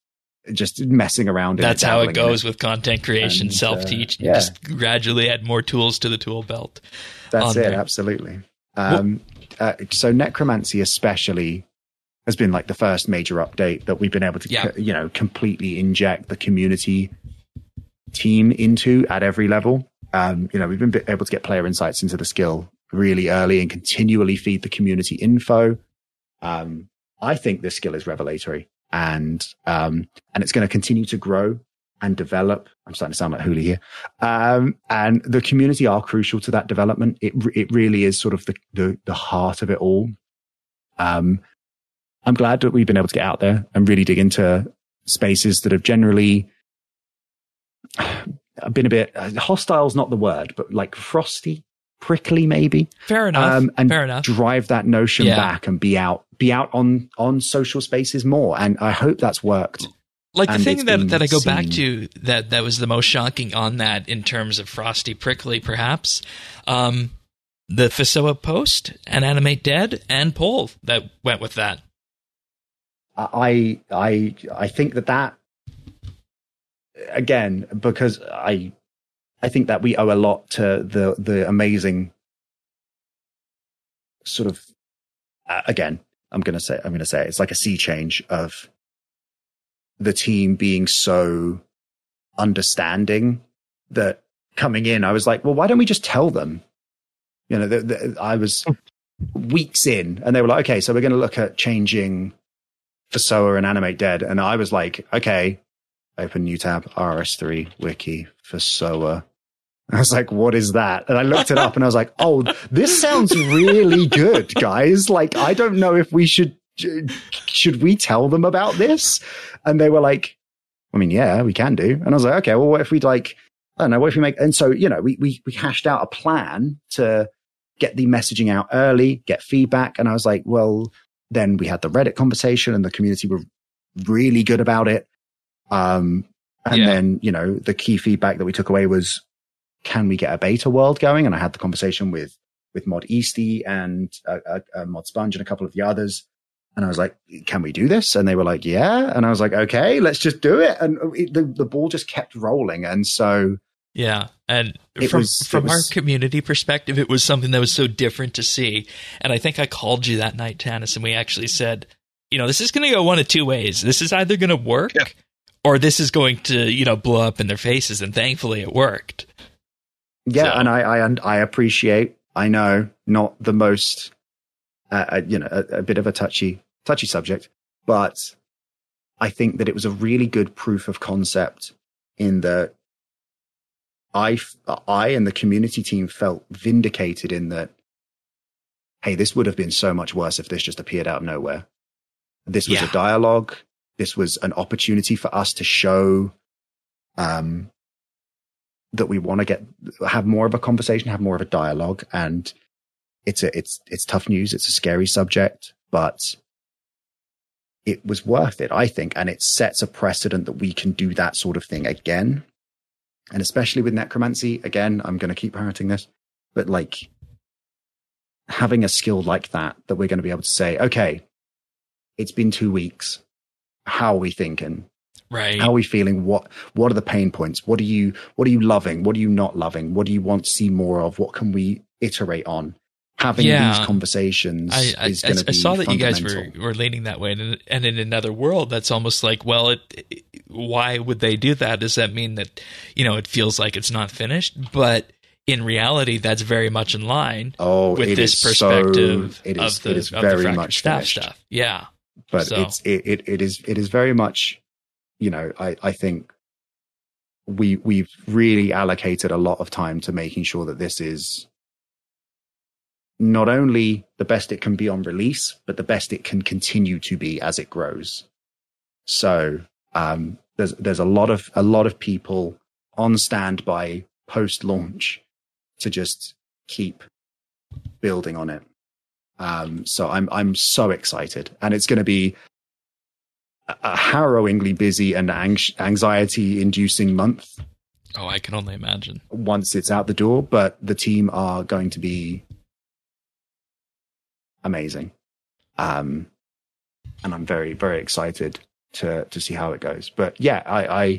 just messing around. That's in it, how it goes it. with content creation, and, self-teach. Uh, you yeah. just gradually add more tools to the tool belt. That's it, there. absolutely. Um, well, uh, so Necromancy especially has been like the first major update that we've been able to, yeah. you know, completely inject the community team into at every level. Um, you know, we've been able to get player insights into the skill really early and continually feed the community info. Um, I think this skill is revelatory, and um, and it's going to continue to grow and develop. I'm starting to sound like Hooli here. Um, and the community are crucial to that development. It it really is sort of the the, the heart of it all. Um, I'm glad that we've been able to get out there and really dig into spaces that have generally been a bit uh, hostile's not the word, but like frosty, prickly, maybe. Fair enough. Um, and Fair enough. drive that notion yeah. back and be out, be out on on social spaces more. And I hope that's worked. Like the and thing that, that I go seen. back to that, that was the most shocking on that in terms of frosty, prickly, perhaps, um, the Fasoa post and Animate Dead and poll that went with that. I I I think that that again, because I I think that we owe a lot to the the amazing sort of uh, again I'm gonna say I'm gonna say it, it's like a sea change of the team being so understanding that coming in I was like, well, why don't we just tell them? You know, the, the, I was weeks in and they were like, okay, so we're going to look at changing Fasoa and Animate Dead. And I was like, okay, open new tab, R S three wiki, Fasoa. I was like, what is that? And I looked it up and I was like, oh, this sounds really good, guys. Like, I don't know if we should, should we tell them about this? And they were like, I mean, yeah, we can do. And I was like, okay, well, what if we like, I don't know, what if we make, and so, you know, we, we, we hashed out a plan to get the messaging out early, get feedback. And I was like, well, then we had the Reddit conversation and the community were really good about it. Um, and yeah. then, you know, the key feedback that we took away was, can we get a beta world going? And I had the conversation with, with Mod Easty and uh, uh, uh, Mod Sponge and a couple of the others. And I was like, can we do this? And they were like, yeah. And I was like, okay, let's just do it. And it, the, the ball just kept rolling. And so, yeah. And it from, was, from it was, our community perspective, it was something that was so different to see. And I think I called you that night, Tanis, and we actually said, you know, this is going to go one of two ways. This is either going to work yeah. or this is going to, you know, blow up in their faces. And thankfully it worked. Yeah. So. And I, I, I appreciate, I know not the most, uh, you know, a, a bit of a touchy, touchy subject, but I think that it was a really good proof of concept in that I, I and the community team felt vindicated in that, hey, this would have been so much worse if this just appeared out of nowhere. This was yeah. a dialogue. This was an opportunity for us to show um, that we want to get have more of a conversation, have more of a dialogue. And it's a, it's it's tough news. It's a scary subject, but it was worth it, I think. And it sets a precedent that we can do that sort of thing again. And especially with necromancy, again, I'm going to keep parroting this, but like having a skill like that, that we're going to be able to say, okay, it's been two weeks. How are we thinking? Right. How are we feeling? What, what are the pain points? What are you, what are you loving? What are you not loving? What do you want to see more of? What can we iterate on? Having yeah. these conversations I, I, is going to be I saw that you guys fundamental. were, were leaning that way. And, and in another world, that's almost like, well, it, it, why would they do that? Does that mean that, you know, it feels like it's not finished? But in reality, that's very much in line oh, with it this is perspective so, it is, of the, it is of very the much staff finished. stuff. Yeah. But so. it's, it, it, it is, it is very much, you know, I, I think we, we've really allocated a lot of time to making sure that this is not only the best it can be on release, but the best it can continue to be as it grows. So, um, there's, there's a lot of, a lot of people on standby post launch to just keep building on it. Um, so I'm, I'm so excited, and it's going to be a, a harrowingly busy and ang- anxiety inducing month. Oh, I can only imagine once it's out the door, but the team are going to be amazing. Um, and I'm very, very excited to to see how it goes. But yeah, I, I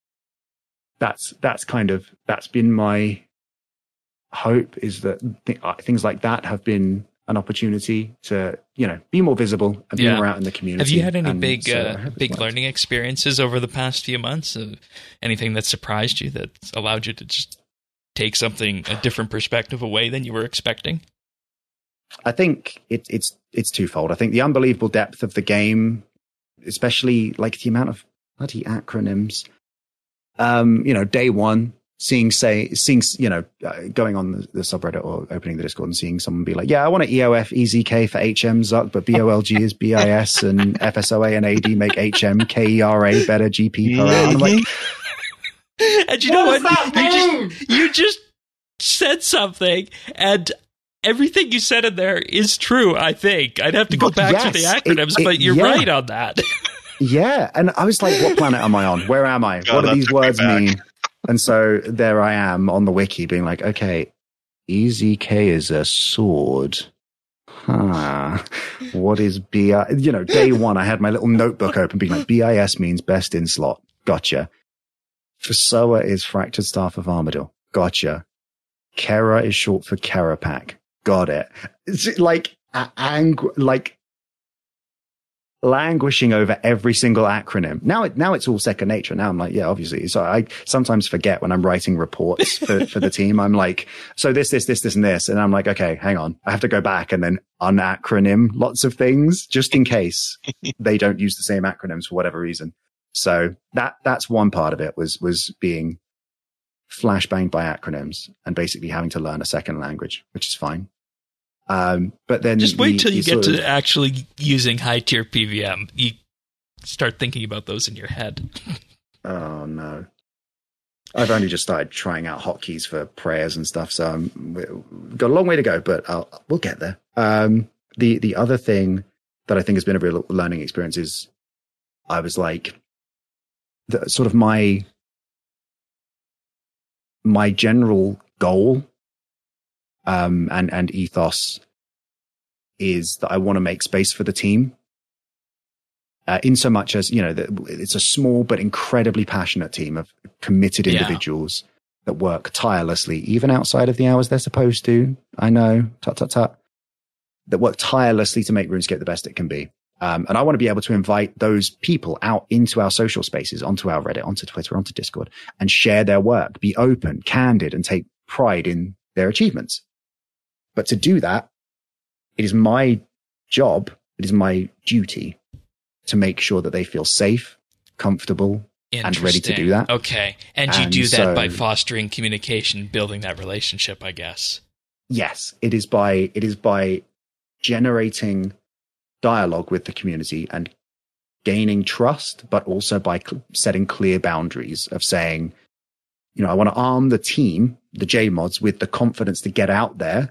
that's that's kind of that's been my hope, is that th- things like that have been an opportunity to, you know, be more visible and be Yeah. more out in the community. Have you had any And big so I uh, hope it's big worked. learning experiences over the past few months? Uh, anything that surprised you, that allowed you to just take something, a different perspective away than you were expecting? I think it, it's it's twofold. I think the unbelievable depth of the game, especially like the amount of bloody acronyms. Um, you know, day one, seeing say seeing you know uh, going on the, the subreddit or opening the Discord and seeing someone be like, yeah, I want an E O F E Z K for H M Zuck, but B O L G is B I S and F S O A and A D make H M K E R A better G P per hour. And I'm like, And you know What what? does that You mean? just, you just said something, and everything you said in there is true, I think. I'd have to go But back to the yes, acronyms, it- it- but you're yeah. right on that. yeah. And I was like, what planet am I on? Where am I? God, what do that these took me words back. mean? And so there I am on the wiki being like, okay, E Z K is a sword. Huh. What is B I? You know, day one, I had my little notebook open being like, B I S means best in slot. Gotcha. Fesoa is fractured staff of Armadil. Gotcha. Kera is short for Kerapack. Got it. It's like, a- ang- like, languishing over every single acronym. Now it, now it's all second nature. Now I'm like, yeah, obviously. So I sometimes forget when I'm writing reports for, for the team. I'm like, so this, this, this, this, and this. And I'm like, okay, hang on. I have to go back and then unacronym lots of things just in case they don't use the same acronyms for whatever reason. So that, that's one part of it was, was being flashbanged by acronyms and basically having to learn a second language, which is fine. Um, but then Just wait the- till you the get sort to of- actually using high tier P V M. You start thinking about those in your head. Oh no. I've only just started trying out hotkeys for prayers and stuff, so I'm, we've got a long way to go, but I'll, we'll get there. Um, the, the other thing that I think has been a real learning experience is I was like, the, sort of my, my general goal, um, and, and ethos is that I want to make space for the team. Uh, in so much as, you know, that it's a small but incredibly passionate team of committed Yeah. individuals that work tirelessly, even outside of the hours they're supposed to. I know, tut, tut, tut. That work tirelessly to make RuneScape the best it can be. Um, and I want to be able to invite those people out into our social spaces, onto our Reddit, onto Twitter, onto Discord, and share their work, be open, candid, and take pride in their achievements. But to do that, it is my job, it is my duty to make sure that they feel safe, comfortable, and ready to do Interesting. that. Okay. And you And do that so- by fostering communication, building that relationship, I guess. Yes, it is by it is by generating dialogue with the community and gaining trust, but also by cl- setting clear boundaries of saying, you know, I want to arm the team, the J mods, with the confidence to get out there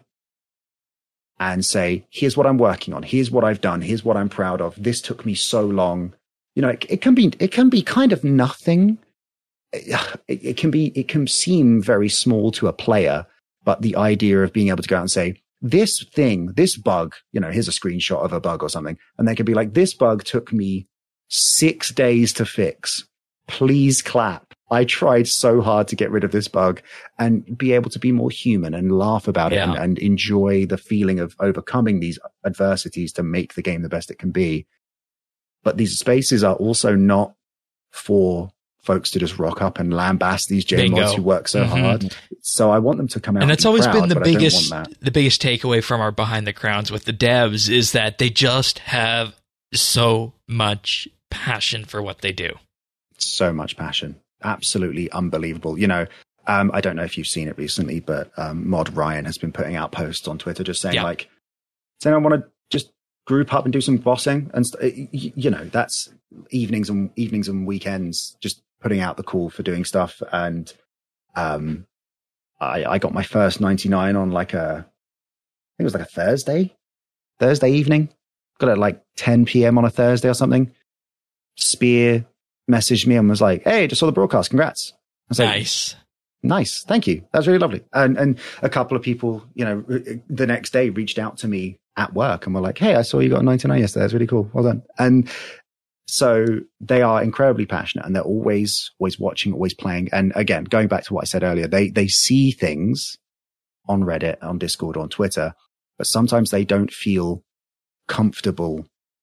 and say, here's what I'm working on. Here's what I've done. Here's what I'm proud of. This took me so long. You know, it, it can be, it can be kind of nothing. It, it can be, it can seem very small to a player, but the idea of being able to go out and say, this thing, this bug, you know, here's a screenshot of a bug or something. And they can be like, this bug took me six days to fix. Please clap. I tried so hard to get rid of this bug, and be able to be more human and laugh about Yeah. it and, and enjoy the feeling of overcoming these adversities to make the game the best it can be. But these spaces are also not for folks to just rock up and lambast these J mods Bingo. who work so Mhm. hard. So I want them to come out. And that's be always proud, been the but I don't biggest want that. the biggest takeaway from our Behind the Crowns with the devs is that they just have so much passion for what they do. So much passion. Absolutely unbelievable. You know, um, I don't know if you've seen it recently, but um, Mod Ryan has been putting out posts on Twitter just saying Yeah. like, does anyone want to just group up and do some bossing? And st- y- you know, that's evenings and evenings and weekends, just putting out the call for doing stuff. And um, I, I got my first ninety-nine on like a, I think it was like a Thursday, Thursday evening. Got it at like ten p.m. on a Thursday or something. Spear messaged me and was like, hey, just saw the broadcast. Congrats. I was like, Nice. nice. Thank you. That's really lovely. And, and a couple of people, you know, the next day reached out to me at work and were like, hey, I saw you got a ninety-nine yesterday. That's really cool. Well done. And So they are incredibly passionate, and they're always, always watching, always playing. And again, going back to what I said earlier, they, they see things on Reddit, on Discord, on Twitter, but sometimes they don't feel comfortable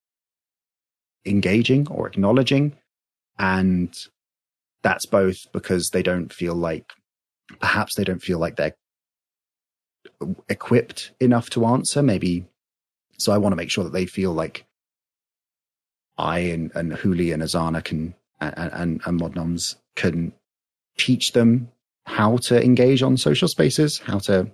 engaging or acknowledging. And that's both because they don't feel like, perhaps they don't feel like they're equipped enough to answer, maybe. So I want to make sure that they feel like I and, and Huli and Azana can, and, and, and Modnoms can teach them how to engage on social spaces, how to,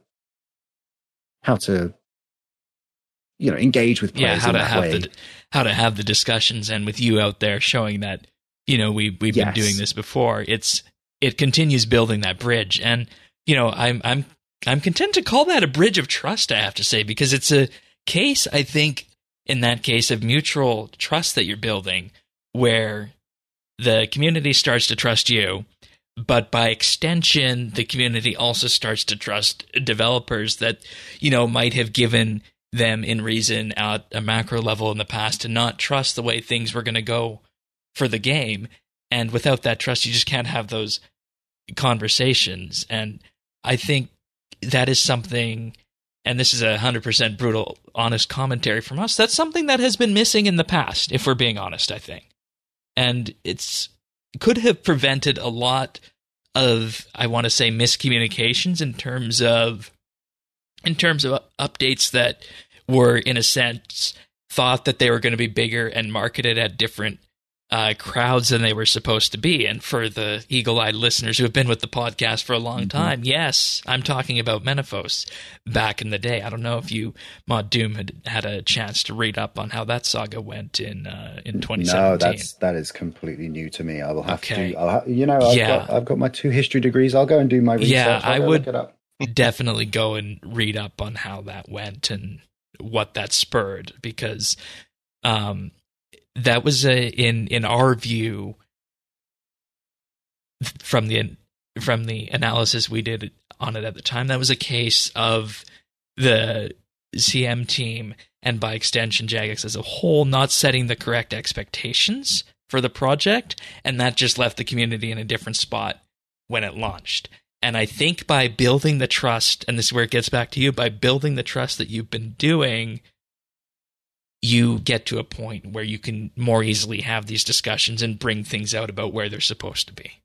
how to, you know, engage with players yeah, how in to that have way. the how to have the discussions, and with you out there showing that, you know, we we've Yes. been doing this before. It's it continues building that bridge, and you know, I'm I'm I'm content to call that a bridge of trust. I have to say, because it's a case, I think, in that case of mutual trust that you're building, where the community starts to trust you, but by extension, the community also starts to trust developers that, you know, might have given them in reason at a macro level in the past to not trust the way things were going to go for the game. And without that trust, you just can't have those conversations. And I think that is something, and this is a one hundred percent brutal, honest commentary from us, that's something that has been missing in the past, if we're being honest, I think. And it's could have prevented a lot of, I want to say, miscommunications in terms of in terms of updates that were, in a sense, thought that they were going to be bigger and marketed at different uh, crowds than they were supposed to be. And for the eagle-eyed listeners who have been with the podcast for a long Mm-hmm. time, yes, I'm talking about Menaphos back in the day. I don't know if you, Mod Doom, had had a chance to read up on how that saga went in uh, in twenty seventeen. No, that's that is completely new to me. I will have Okay. to. I'll ha- you know, I've Yeah. got I've got my two history degrees. I'll go and do my research. Yeah, I'll I go would- look it up. Definitely go and read up on how that went and what that spurred, because um, that was a, in in our view, from the from the analysis we did on it at the time, that was a case of the C M team, and by extension Jagex as a whole, not setting the correct expectations for the project, and that just left the community in a different spot when it launched. And I think by building the trust, and this is where it gets back to you, by building the trust that you've been doing, you get to a point where you can more easily have these discussions and bring things out about where they're supposed to be.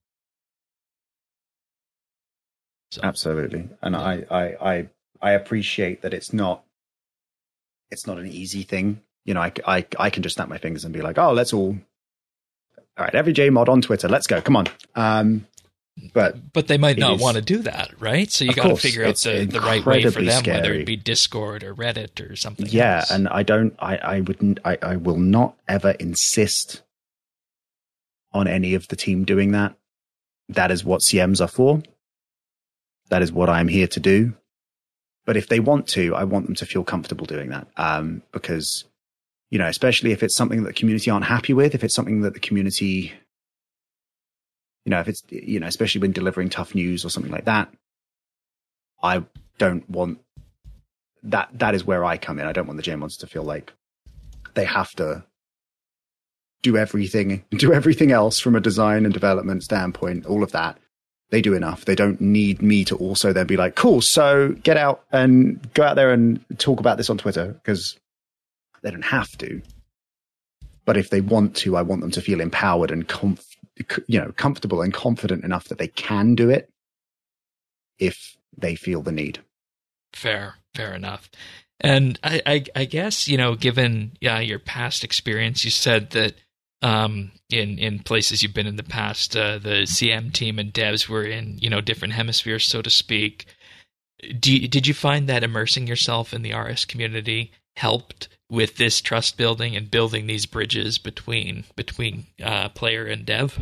So, Absolutely, and I, I I I appreciate that it's not it's not an easy thing. You know, I, I I can just snap my fingers and be like, oh, let's all all right, every J mod on Twitter, let's go, come on. Um, but but they might it not is- want to do that, right? So you Of got to course, figure out it's the, the right way for incredibly them, whether scary. it be Discord or Reddit or something yeah, else. and I don't, I I wouldn't, I I will not ever insist on any of the team doing that. That is what C Ms are for. That is what I'm here to do. But if they want to, I want them to feel comfortable doing that. Um, because, you know, especially if it's something that the community aren't happy with, if it's something that the community, you know, if it's, you know, especially when delivering tough news or something like that, I don't want that. That is where I come in. I don't want the J mods to feel like they have to do everything, do everything else from a design and development standpoint, all of that. They do enough. They don't need me to also then be like, cool, so get out and go out there and talk about this on Twitter, because they don't have to. But if they want to, I want them to feel empowered and comf- you know, comfortable and confident enough that they can do it if they feel the need. Fair, fair enough. And I, I, I guess, you know, given yeah, your past experience, you said that um, in in places you've been in the past, uh, the C M team and devs were in, you know, different hemispheres, so to speak. Do you, did you find that immersing yourself in the R S community helped with this trust building and building these bridges between between uh, player and dev?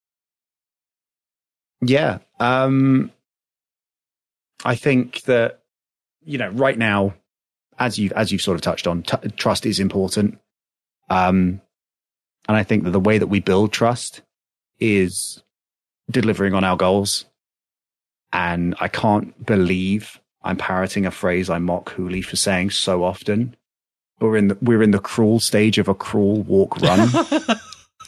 Yeah, um, I think that, you know, right now, as you as you've sort of touched on, t- trust is important. Um, and I think that the way that we build trust is delivering on our goals. And I can't believe I'm parroting a phrase I mock Huli for saying so often. We're in the, we're in the crawl stage of a crawl, walk, run.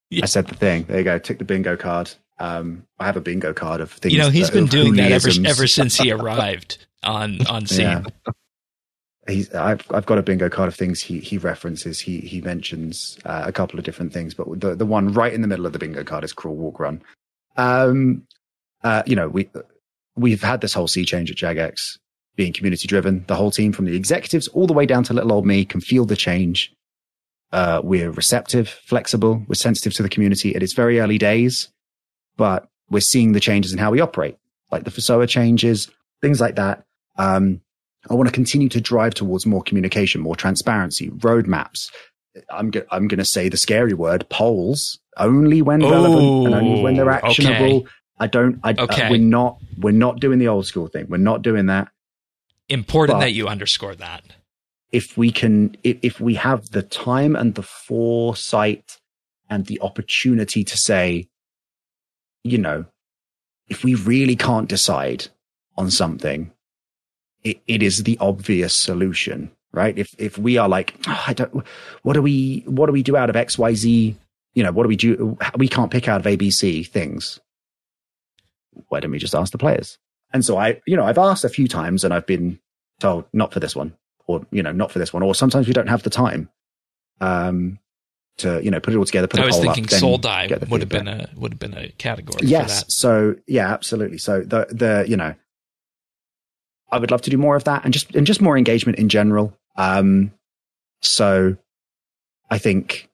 Yeah. I said the thing. There you go. Tick the bingo card. Um, I have a bingo card of things. You know, he's that, been doing that ever, ever since he arrived on on scene. Yeah. He's, I've I've got a bingo card of things he he references. He he mentions uh, a couple of different things, but the the one right in the middle of the bingo card is crawl, walk, run. Um, uh, you know, we we've had this whole sea change at Jagex being community driven. The whole team, from the executives all the way down to little old me, can feel the change. Uh, we're receptive, flexible, we're sensitive to the community. It is very early days, but we're seeing the changes in how we operate, like the FOSOA changes, things like that. Um, I want to continue to drive towards more communication, more transparency, roadmaps. I'm, go- I'm going to say the scary word, polls, only when Ooh, relevant and only when they're actionable. Okay. I don't, I, okay. uh, we're not, we're not doing the old school thing. We're not doing that. Important but that you underscore that. If we can, if, if we have the time and the foresight and the opportunity to say, you know, if we really can't decide on something, it, it is the obvious solution, right? If, if we are like, oh, I don't, what do we, what do we do out of X, Y, Z? You know, what do we do? We can't pick out of A, B, C things. Why don't we just ask the players? And so I, you know, I've asked a few times and I've been told not for this one. Or, you know, not for this one. Or sometimes we don't have the time um, to, you know, put it all together, put I a was poll thinking up. Soul Dive would have been a would have been a category yes, for that. So, yeah, absolutely. So, the, the you know, I would love to do more of that and just and just more engagement in general. Um, so, I think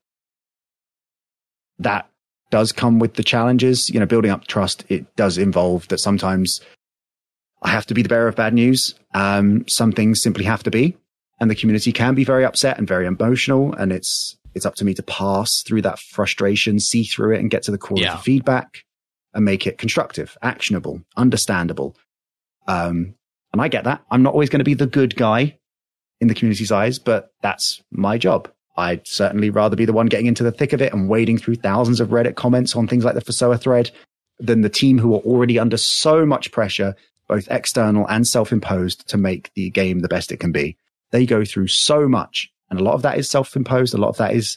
that does come with the challenges. You know, building up trust, it does involve that sometimes I have to be the bearer of bad news. Um, some things simply have to be, and the community can be very upset and very emotional. And it's, it's up to me to pass through that frustration, see through it and get to the core yeah. of the feedback and make it constructive, actionable, understandable. Um, and I get that. I'm not always going to be the good guy in the community's eyes, but that's my job. I'd certainly rather be the one getting into the thick of it and wading through thousands of Reddit comments on things like the FOSOA thread than the team who are already under so much pressure, both external and self-imposed, to make the game the best it can be. They go through so much, and a lot of that is self-imposed. A lot of that is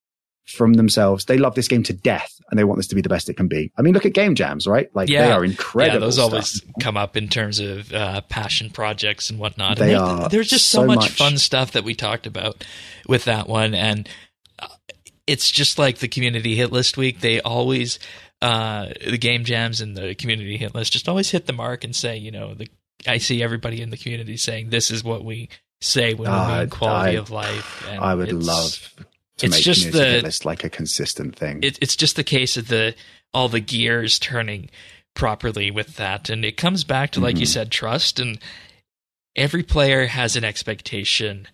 from themselves. They love this game to death, and they want this to be the best it can be. I mean, look at game jams, right? Like yeah. they are incredible. Yeah, those stuff. always come up in terms of uh, passion projects and whatnot. They and are there's just so, so much, much fun stuff that we talked about with that one, and uh, it's just like the community hit list week. They always uh, the game jams and the community hit list just always hit the mark and say, you know, the I see everybody in the community saying this is what we say when uh, we mean quality I, of life. And I would love to it's make just community the, hit list like a consistent thing. It, it's just the case of the all the gears turning properly with that, and it comes back to, like mm-hmm. you said, trust. And every player has an expectation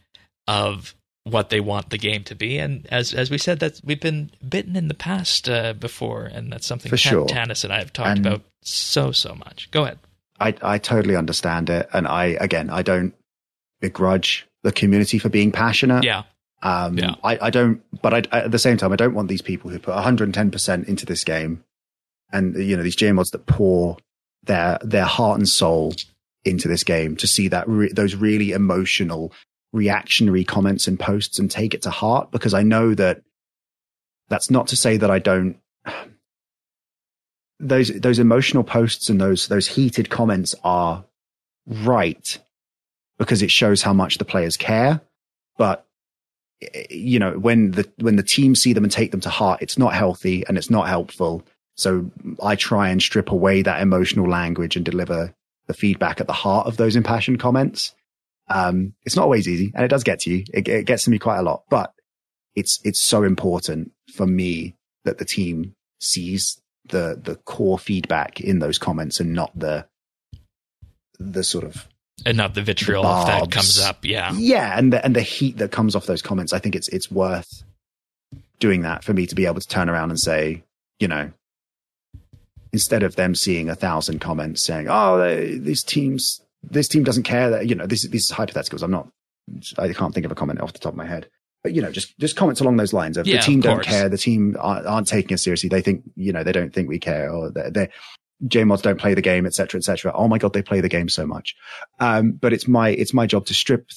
of what they want the game to be, and as as we said, that we've been bitten in the past uh, before, and that's something For Tan- sure. Tanis and I have talked and about so so much. Go ahead. I, I totally understand it. And I, again, I don't begrudge the community for being passionate. Yeah. Um, yeah. I, I don't, but I, at the same time, I don't want these people who put one hundred ten percent into this game and, you know, these J mods that pour their, their heart and soul into this game to see that re- those really emotional, reactionary comments and posts and take it to heart, because I know that that's not to say that I don't, those those emotional posts and those those heated comments are right because it shows how much the players care. But you know, when the when the team see them and take them to heart, it's not healthy and it's not helpful. So I try and strip away that emotional language and deliver the feedback at the heart of those impassioned comments. Um, it's not always easy, and it does get to you. It, it gets to me quite a lot, but it's it's so important for me that the team sees the the core feedback in those comments and not the the sort of and not the vitriol the if that comes up. Yeah, yeah, and the and the heat that comes off those comments. I think it's it's worth doing that for me to be able to turn around and say, you know, instead of them seeing a thousand comments saying, "Oh, they, these teams, this team doesn't care," that, you know, this these hypotheticals. I'm not, I can't think of a comment off the top of my head. But, you know, just, just comments along those lines of yeah, the team of don't course. care. The team aren't, aren't taking us seriously. They think, you know, they don't think we care, or they, they J mods don't play the game, et cetera, et cetera. Oh my God, they play the game so much. Um, but it's my, it's my job to strip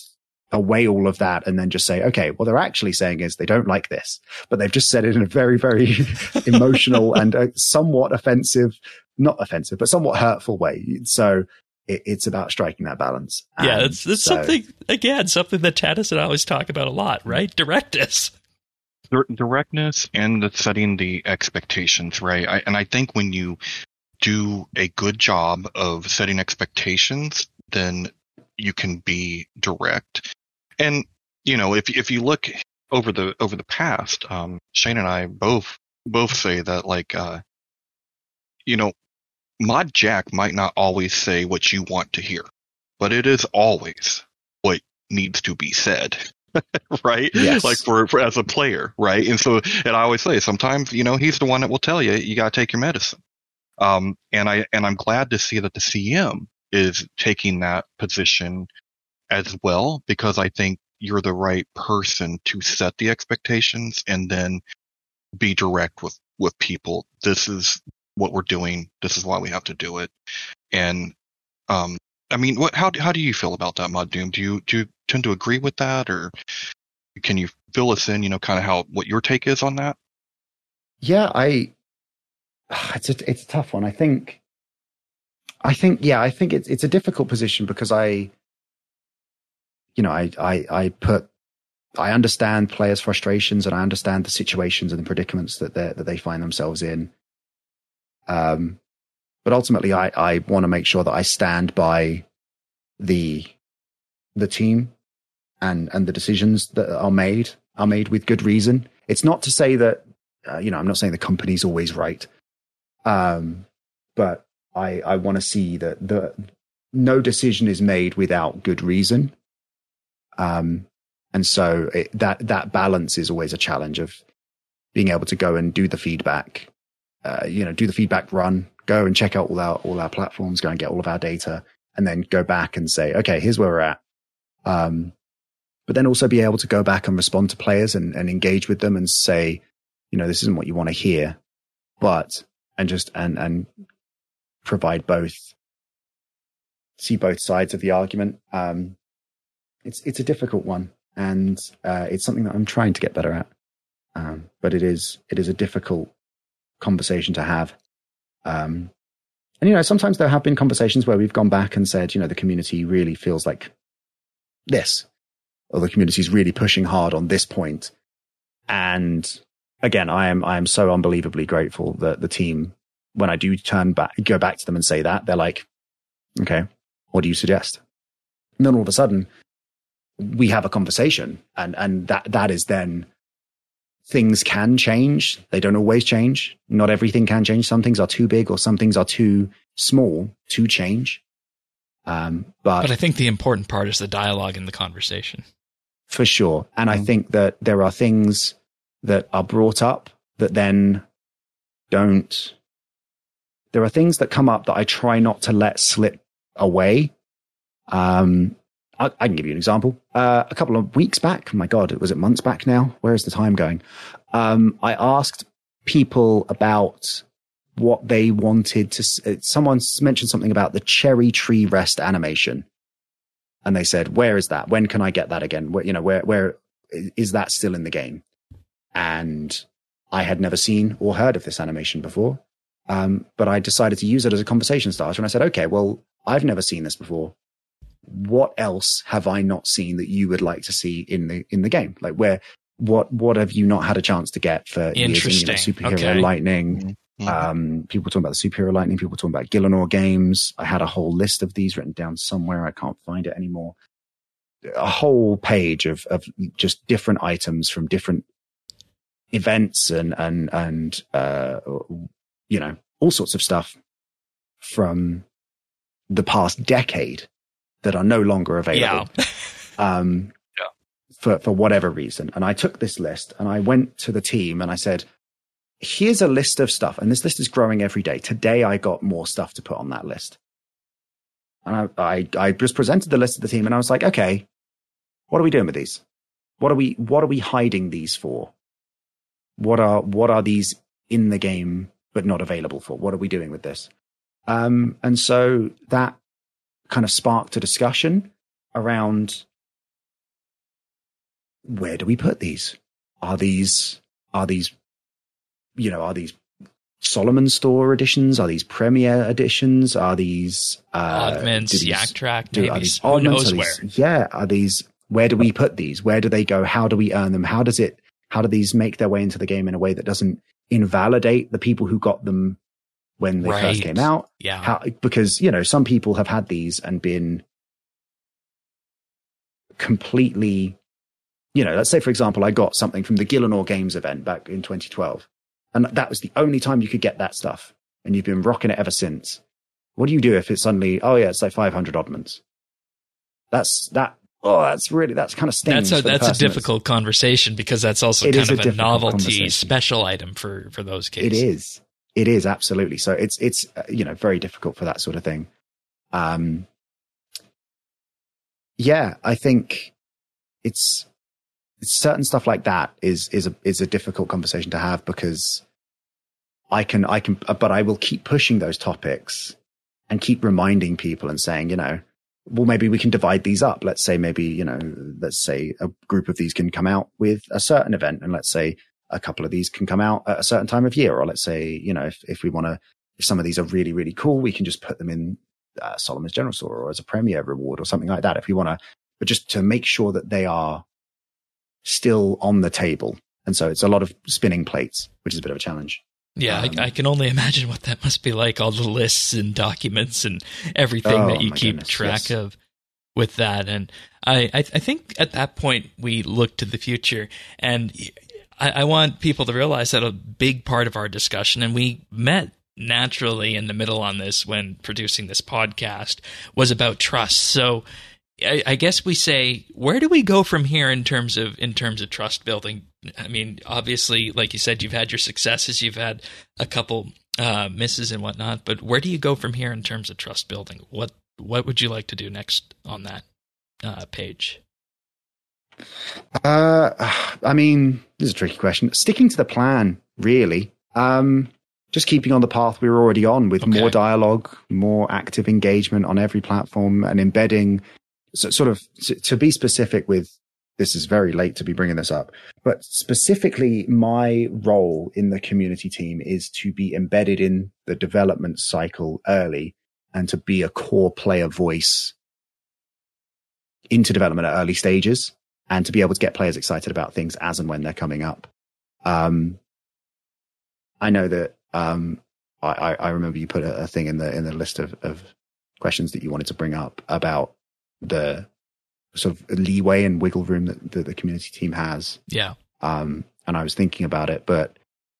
away all of that and then just say, okay, what they're actually saying is they don't like this, but they've just said it in a very, very emotional and uh, somewhat offensive, not offensive, but somewhat hurtful way. So it, it's about striking that balance. Yeah, and it's, it's so, something, again, something that Tanis and I always talk about a lot, right? Directness. Directness and the setting the expectations, right? I, and I think when you do a good job of setting expectations, then you can be direct. And you know, if if you look over the over the past, um, Shane and I both both say that, like, uh, you know, Mod Jack might not always say what you want to hear, but it is always what needs to be said. Right? Yes. Like for, for as a player, right? And so, and I always say, sometimes, you know, he's the one that will tell you, you got to take your medicine. Um, and I, and I'm glad to see that the C M is taking that position as well, because I think you're the right person to set the expectations and then be direct with, with people. This is what we're doing. This is why we have to do it. And, um, I mean, what, how, how do you feel about that, Mod Doom? Do you, do you tend to agree with that, or can you fill us in, you know, kind of how, what your take is on that? Yeah, I, it's a, it's a tough one. I think, I think, yeah, I think it's, it's a difficult position because I, you know, I, I, I put, I understand players' frustrations and I understand the situations and the predicaments that they that they find themselves in. Um, but ultimately, I, I want to make sure that I stand by the the team and and the decisions that are made are made with good reason. It's not to say that uh, you know, I'm not saying the company's always right, um, but I I want to see that the no decision is made without good reason. Um, and so it, that that balance is always a challenge of being able to go and do the feedback, uh, you know, do the feedback run, go and check out all our all our platforms, go and get all of our data, and then go back and say, okay, here's where we're at. Um, but then also be able to go back and respond to players and, and engage with them and say, you know, this isn't what you want to hear, but and just and and provide both, see both sides of the argument. Um, it's it's a difficult one, and uh, it's something that I'm trying to get better at. Um, but it is it is a difficult conversation to have. Um, and you know, sometimes there have been conversations where we've gone back and said, you know, the community really feels like this, or the community is really pushing hard on this point. And again, I am I am so unbelievably grateful that the team, when I do turn back, go back to them and say that, they're like, okay, what do you suggest? And then all of a sudden, we have a conversation, and and that that is then, things can change. They don't always change. Not everything can change. Some things are too big, or some things are too small to change. Um, but, but I think the important part is the dialogue and the conversation. For sure. And mm-hmm. I think that there are things that are brought up that then don't, there are things that come up that I try not to let slip away. Um, I, I can give you an example. Uh, a couple of weeks back, my God, was it months back now? Where is the time going? Um, I asked people about what they wanted to, someone mentioned something about the cherry tree rest animation. And they said, where is that? When can I get that again? Where, you know, where, where is that still in the game? And I had never seen or heard of this animation before. Um, but I decided to use it as a conversation starter. And I said, okay, well, I've never seen this before. What else have I not seen that you would like to see in the, in the game? Like where, what, what have you not had a chance to get for years in, you know, superhero okay. lightning? Mm-hmm. Um, people talking about the superhero lightning, people talking about Gielinor games. I had a whole list of these written down somewhere. I can't find it anymore. A whole page of, of just different items from different events and, and, and, uh, you know, all sorts of stuff from the past decade that are no longer available. Yeah. um, yeah. for, for whatever reason. And I took this list and I went to the team and I said, here's a list of stuff. And this list is growing every day. Today, I got more stuff to put on that list. And I, I, I just presented the list to the team and I was like, okay, what are we doing with these? What are we, what are we hiding these for? What are, what are these in the game, but not available for? What are we doing with this? Um, and so that kind of sparked a discussion around where do we put these? Are these, are these, you know, are these Solomon Store editions? Are these Premier editions? Are these uh, Oddments, Yak Track, do, maybe? are these Who oddments? knows Are where? these, yeah, are these? Where do we put these? Where do they go? How do we earn them? How does it? How do these make their way into the game in a way that doesn't invalidate the people who got them when they Right. first came out? Yeah. How, because you know, some people have had these and been completely, you know, let's say for example, I got something from the Gielinor Games event back in twenty twelve, and that was the only time you could get that stuff, and you've been rocking it ever since. What do you do if it's suddenly, oh yeah, it's like five hundred oddments? That's that. Oh, that's really, that's kind of stings. That's a for the that's a person difficult conversation because that's also It kind is a of a, difficult novelty conversation. special item for for those It cases. is. It is absolutely. So it's it's uh, you know, very difficult for that sort of thing. Um, yeah, I think it's, it's certain stuff like that is is a is a difficult conversation to have because I can I can but I will keep pushing those topics and keep reminding people and saying, you know, well, maybe we can divide these up. Let's say maybe, you know, let's say a group of these can come out with a certain event, and let's say a couple of these can come out at a certain time of year. Or let's say, you know, if, if we want to, if some of these are really, really cool, we can just put them in uh, Solomon's General Store or as a Premier reward or something like that. If we want to, but just to make sure that they are still on the table. And so it's a lot of spinning plates, which is a bit of a challenge. Yeah, Um, I, I can only imagine what that must be like, all the lists and documents and everything Oh, that you my keep goodness, track yes. of with that. And I, I, I think at that point we look to the future. And I, I want people to realize that a big part of our discussion, and we met naturally in the middle on this when producing this podcast, was about trust. So I, I guess we say, where do we go from here in terms of in terms of trust building? I mean, obviously, like you said, you've had your successes, you've had a couple uh, misses and whatnot, but where do you go from here in terms of trust building? What what would you like to do next on that uh, page? Uh, I mean, this is a tricky question. Sticking to the plan, really. Um, just keeping on the path we were already on with Okay. more dialogue, more active engagement on every platform, and embedding so, sort of to, to be specific with, this is very late to be bringing this up, but specifically my role in the community team is to be embedded in the development cycle early and to be a core player voice into development at early stages and to be able to get players excited about things as and when they're coming up. Um, I know that, um, I, I remember you put a, a thing in the, in the list of, of questions that you wanted to bring up about the sort of leeway and wiggle room that, that the community team has. Yeah. Um, and I was thinking about it, but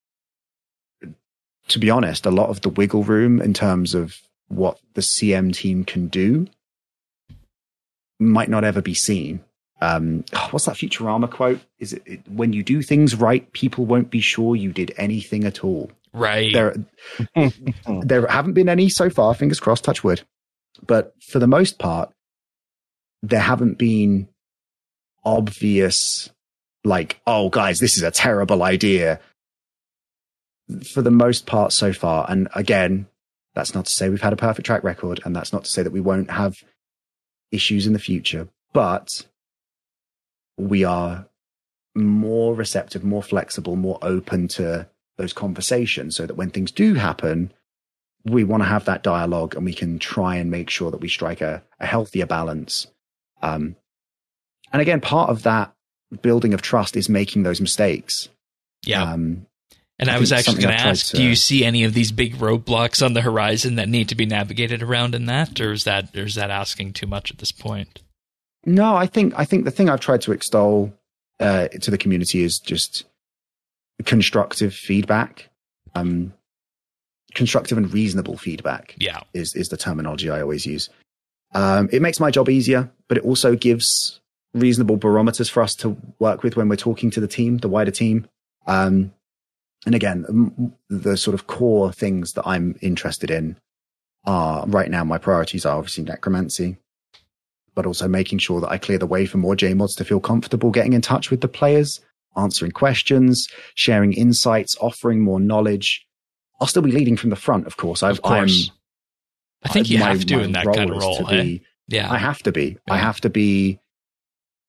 to be honest, a lot of the wiggle room in terms of what the C M team can do might not ever be seen. Um, oh, what's that Futurama quote? Is it, it when you do things right, people won't be sure you did anything at all. Right. There, there haven't been any so far, fingers crossed, touch wood. But for the most part, there haven't been obvious, like, oh, guys, this is a terrible idea. For the most part so far. And again, that's not to say we've had a perfect track record, and that's not to say that we won't have issues in the future, but we are more receptive, more flexible, more open to those conversations so that when things do happen, we want to have that dialogue and we can try and make sure that we strike a, a healthier balance. Um, and again, part of that building of trust is making those mistakes. Yeah. Um, and I, I was think actually something going I've to tried ask, to- do you see any of these big roadblocks on the horizon that need to be navigated around in that? Or is that, or is that asking too much at this point? No, I think I think the thing I've tried to extol uh, to the community is just constructive feedback, um, constructive and reasonable feedback. Yeah. is is the terminology I always use. Um, it makes my job easier, but it also gives reasonable barometers for us to work with when we're talking to the team, the wider team. Um, and again, m- the sort of core things that I'm interested in are right now. My priorities are obviously necromancy, but also making sure that I clear the way for more J mods to feel comfortable getting in touch with the players, answering questions, sharing insights, offering more knowledge. I'll still be leading from the front, of course. I've, Of course. I'm, I think you my- have to my in that kind of is role. to eh? be- Yeah. I have to be. I Yeah. have to be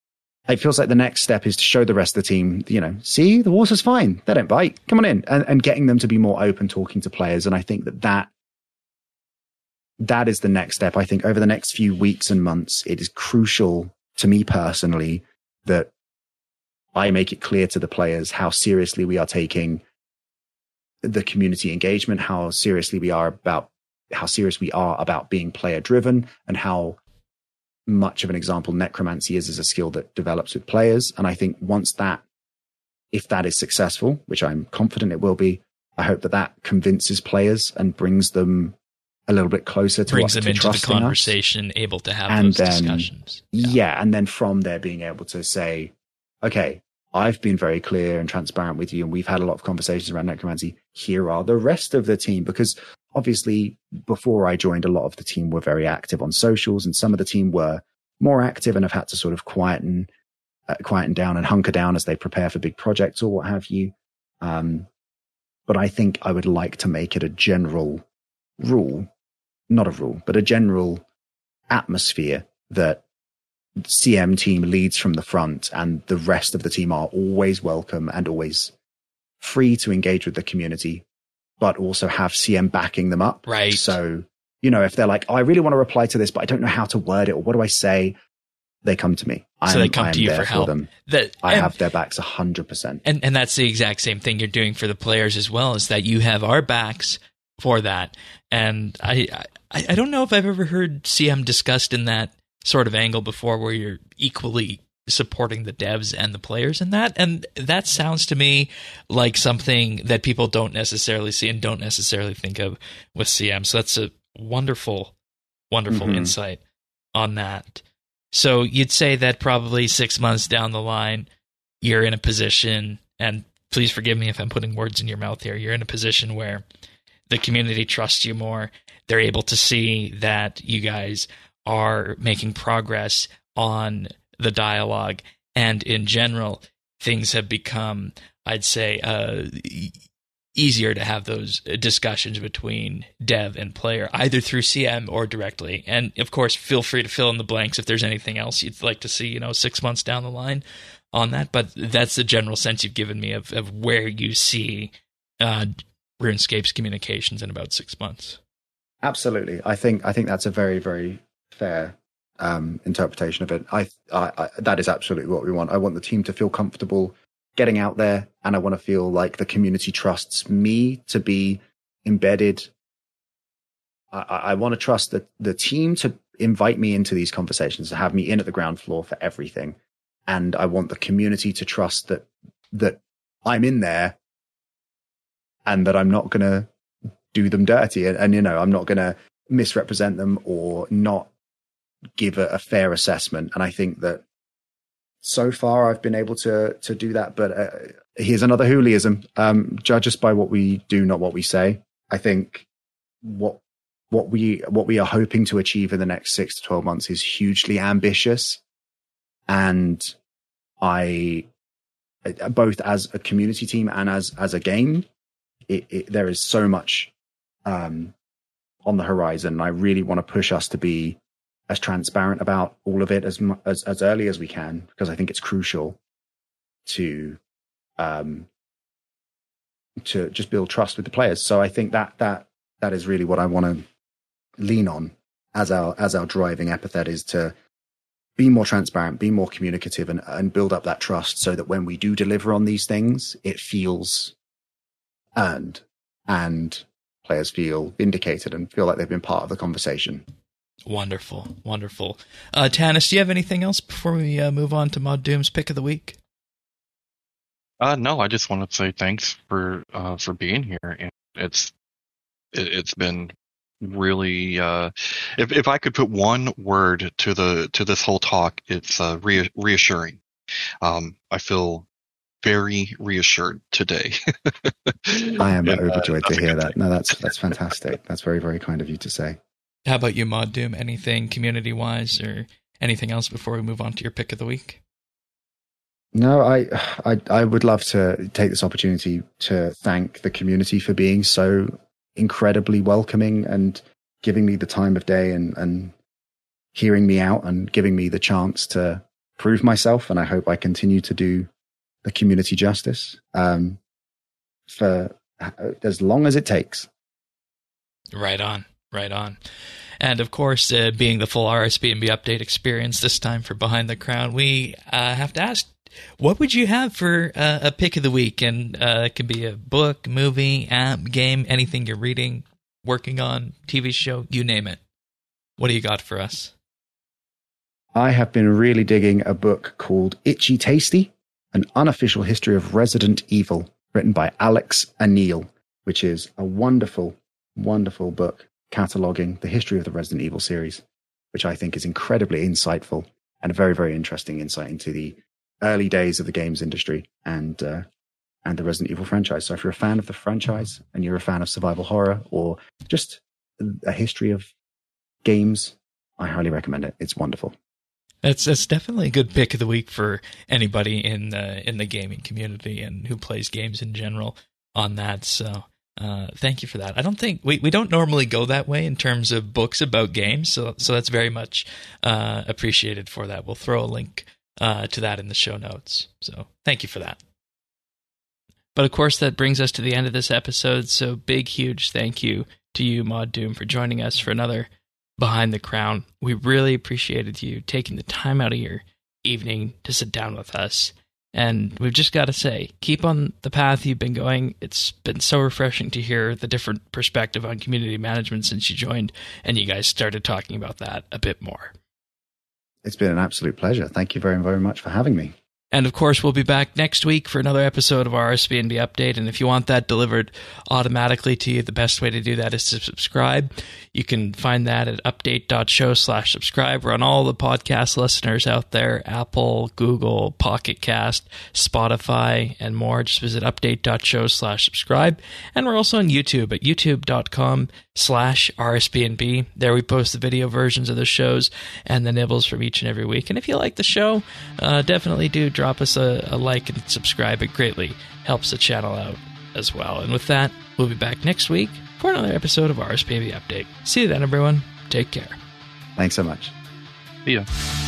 it feels like the next step is to show the rest of the team, you know, see, the water's fine. They don't bite. Come on in. And, and getting them to be more open, talking to players. And I think that, that that is the next step. I think over the next few weeks and months, it is crucial to me personally that I make it clear to the players how seriously we are taking the community engagement, how seriously we are about, how serious we are about being player driven, and how much of an example necromancy is as a skill that develops with players. And I think once that, if that is successful, which I'm confident it will be, I hope that that convinces players and brings them a little bit closer to brings us, them to into the conversation, us. Able to have and those then, discussions. Yeah. yeah. And then from there being able to say, okay, I've been very clear and transparent with you, and we've had a lot of conversations around necromancy. Here are the rest of the team, because obviously before I joined, a lot of the team were very active on socials, and some of the team were more active and have had to sort of quieten, uh, quieten down and hunker down as they prepare for big projects or what have you. Um, but I think I would like to make it a general rule, not a rule, but a general atmosphere that C M team leads from the front, and the rest of the team are always welcome and always free to engage with the community, but also have C M backing them up. Right. So, you know, if they're like, oh, I really want to reply to this, but I don't know how to word it, or what do I say? They come to me. So I'm, they come to you for help. Them. That, I and, have their backs one hundred percent. And, and that's the exact same thing you're doing for the players as well, is that you have our backs for that. And I, I, I don't know if I've ever heard C M discussed in that sort of angle before, where you're equally supporting the devs and the players in that. And that sounds to me like something that people don't necessarily see and don't necessarily think of with C M. So that's a wonderful, wonderful mm-hmm. insight on that. So you'd say that probably six months down the line, you're in a position, and please forgive me if I'm putting words in your mouth here, you're in a position where the community trusts you more. They're able to see that you guys are making progress on the dialogue, and in general, things have become, I'd say, uh, easier to have those discussions between dev and player, either through C M or directly. And of course, feel free to fill in the blanks if there's anything else you'd like to see, you know, six months down the line on that. But that's the general sense you've given me of, of where you see uh, RuneScape's communications in about six months. Absolutely. I think, I think that's a very, very fair um, interpretation of it. I, I, I, that is absolutely what we want. I want the team to feel comfortable getting out there, and I want to feel like the community trusts me to be embedded. I, I want to trust the, the team to invite me into these conversations, to have me in at the ground floor for everything. And I want the community to trust that, that I'm in there and that I'm not going to do them dirty. And, and, you know, I'm not going to misrepresent them or not give a, a fair assessment. And I think that so far I've been able to to do that. But uh, here's another hooliism. Um, judge us by what we do, not what we say. I think what what we what we are hoping to achieve in the next six to twelve months is hugely ambitious. And I, both as a community team and as as a game, it, it, there is so much um, on the horizon. I really want to push us to be as transparent about all of it as as as early as we can, because I think it's crucial to um to just build trust with the players. So I think that that that is really what I want to lean on as our as our driving epithet, is to be more transparent, be more communicative, and and build up that trust, so that when we do deliver on these things, it feels earned and players feel vindicated and feel like they've been part of the conversation. Wonderful, wonderful. Uh, Tanis, do you have anything else before we uh, move on to Mod Doom's pick of the week? Uh, no, I just want to say thanks for uh, for being here, and it's it, it's been really. Uh, if if I could put one word to the to this whole talk, it's uh, re- reassuring. Um, I feel very reassured today. I am and, overjoyed uh, to hear that. No, that's that's fantastic. That's very, very kind of you to say. How about you, Mod Doom? Anything community-wise or anything else before we move on to your pick of the week? No, I, I, I would love to take this opportunity to thank the community for being so incredibly welcoming and giving me the time of day and, and hearing me out and giving me the chance to prove myself, and I hope I continue to do the community justice um, for as long as it takes. Right on, right on. And of course, uh, being the full R S B N B update experience this time for Behind the Crown, we uh, have to ask, what would you have for uh, a pick of the week? And uh, it could be a book, movie, app, game, anything you're reading, working on, T V show, you name it. What do you got for us? I have been really digging a book called Itchy Tasty, An Unofficial History of Resident Evil, written by Alex Anil, which is a wonderful, wonderful book cataloging the history of the Resident Evil series, which I think is incredibly insightful and a very, very interesting insight into the early days of the games industry and uh, and the Resident Evil franchise. So if you're a fan of the franchise and you're a fan of survival horror or just a history of games, I highly recommend it. It's wonderful. That's that's definitely a good pick of the week for anybody in the in the gaming community and who plays games in general on that. So uh, thank you for that. I don't think we, we don't normally go that way in terms of books about games, so so that's very much uh, appreciated for that. We'll throw a link uh, to that in the show notes. So thank you for that. But of course, that brings us to the end of this episode. So big, huge thank you to you, Mod Doom, for joining us for another Behind the Crown. We really appreciated you taking the time out of your evening to sit down with us. And we've just got to say, keep on the path you've been going. It's been so refreshing to hear the different perspective on community management since you joined and you guys started talking about that a bit more. It's been an absolute pleasure. Thank you very, very much for having me. And of course, we'll be back next week for another episode of our R S B N B Update. And if you want that delivered automatically to you, the best way to do that is to subscribe. You can find that at update.show slash subscribe. We're on all the podcast listeners out there, Apple, Google, Pocket Cast, Spotify, and more. Just visit update.show slash subscribe. And we're also on YouTube at youtube.com slash RSBNB. There we post the video versions of the shows and the nibbles from each and every week. And if you like the show, uh, definitely do drop us a, a like and subscribe. It greatly helps the channel out as well. And with that, we'll be back next week for another episode of R S B N B Update. See you then, everyone. Take care. Thanks so much. See ya.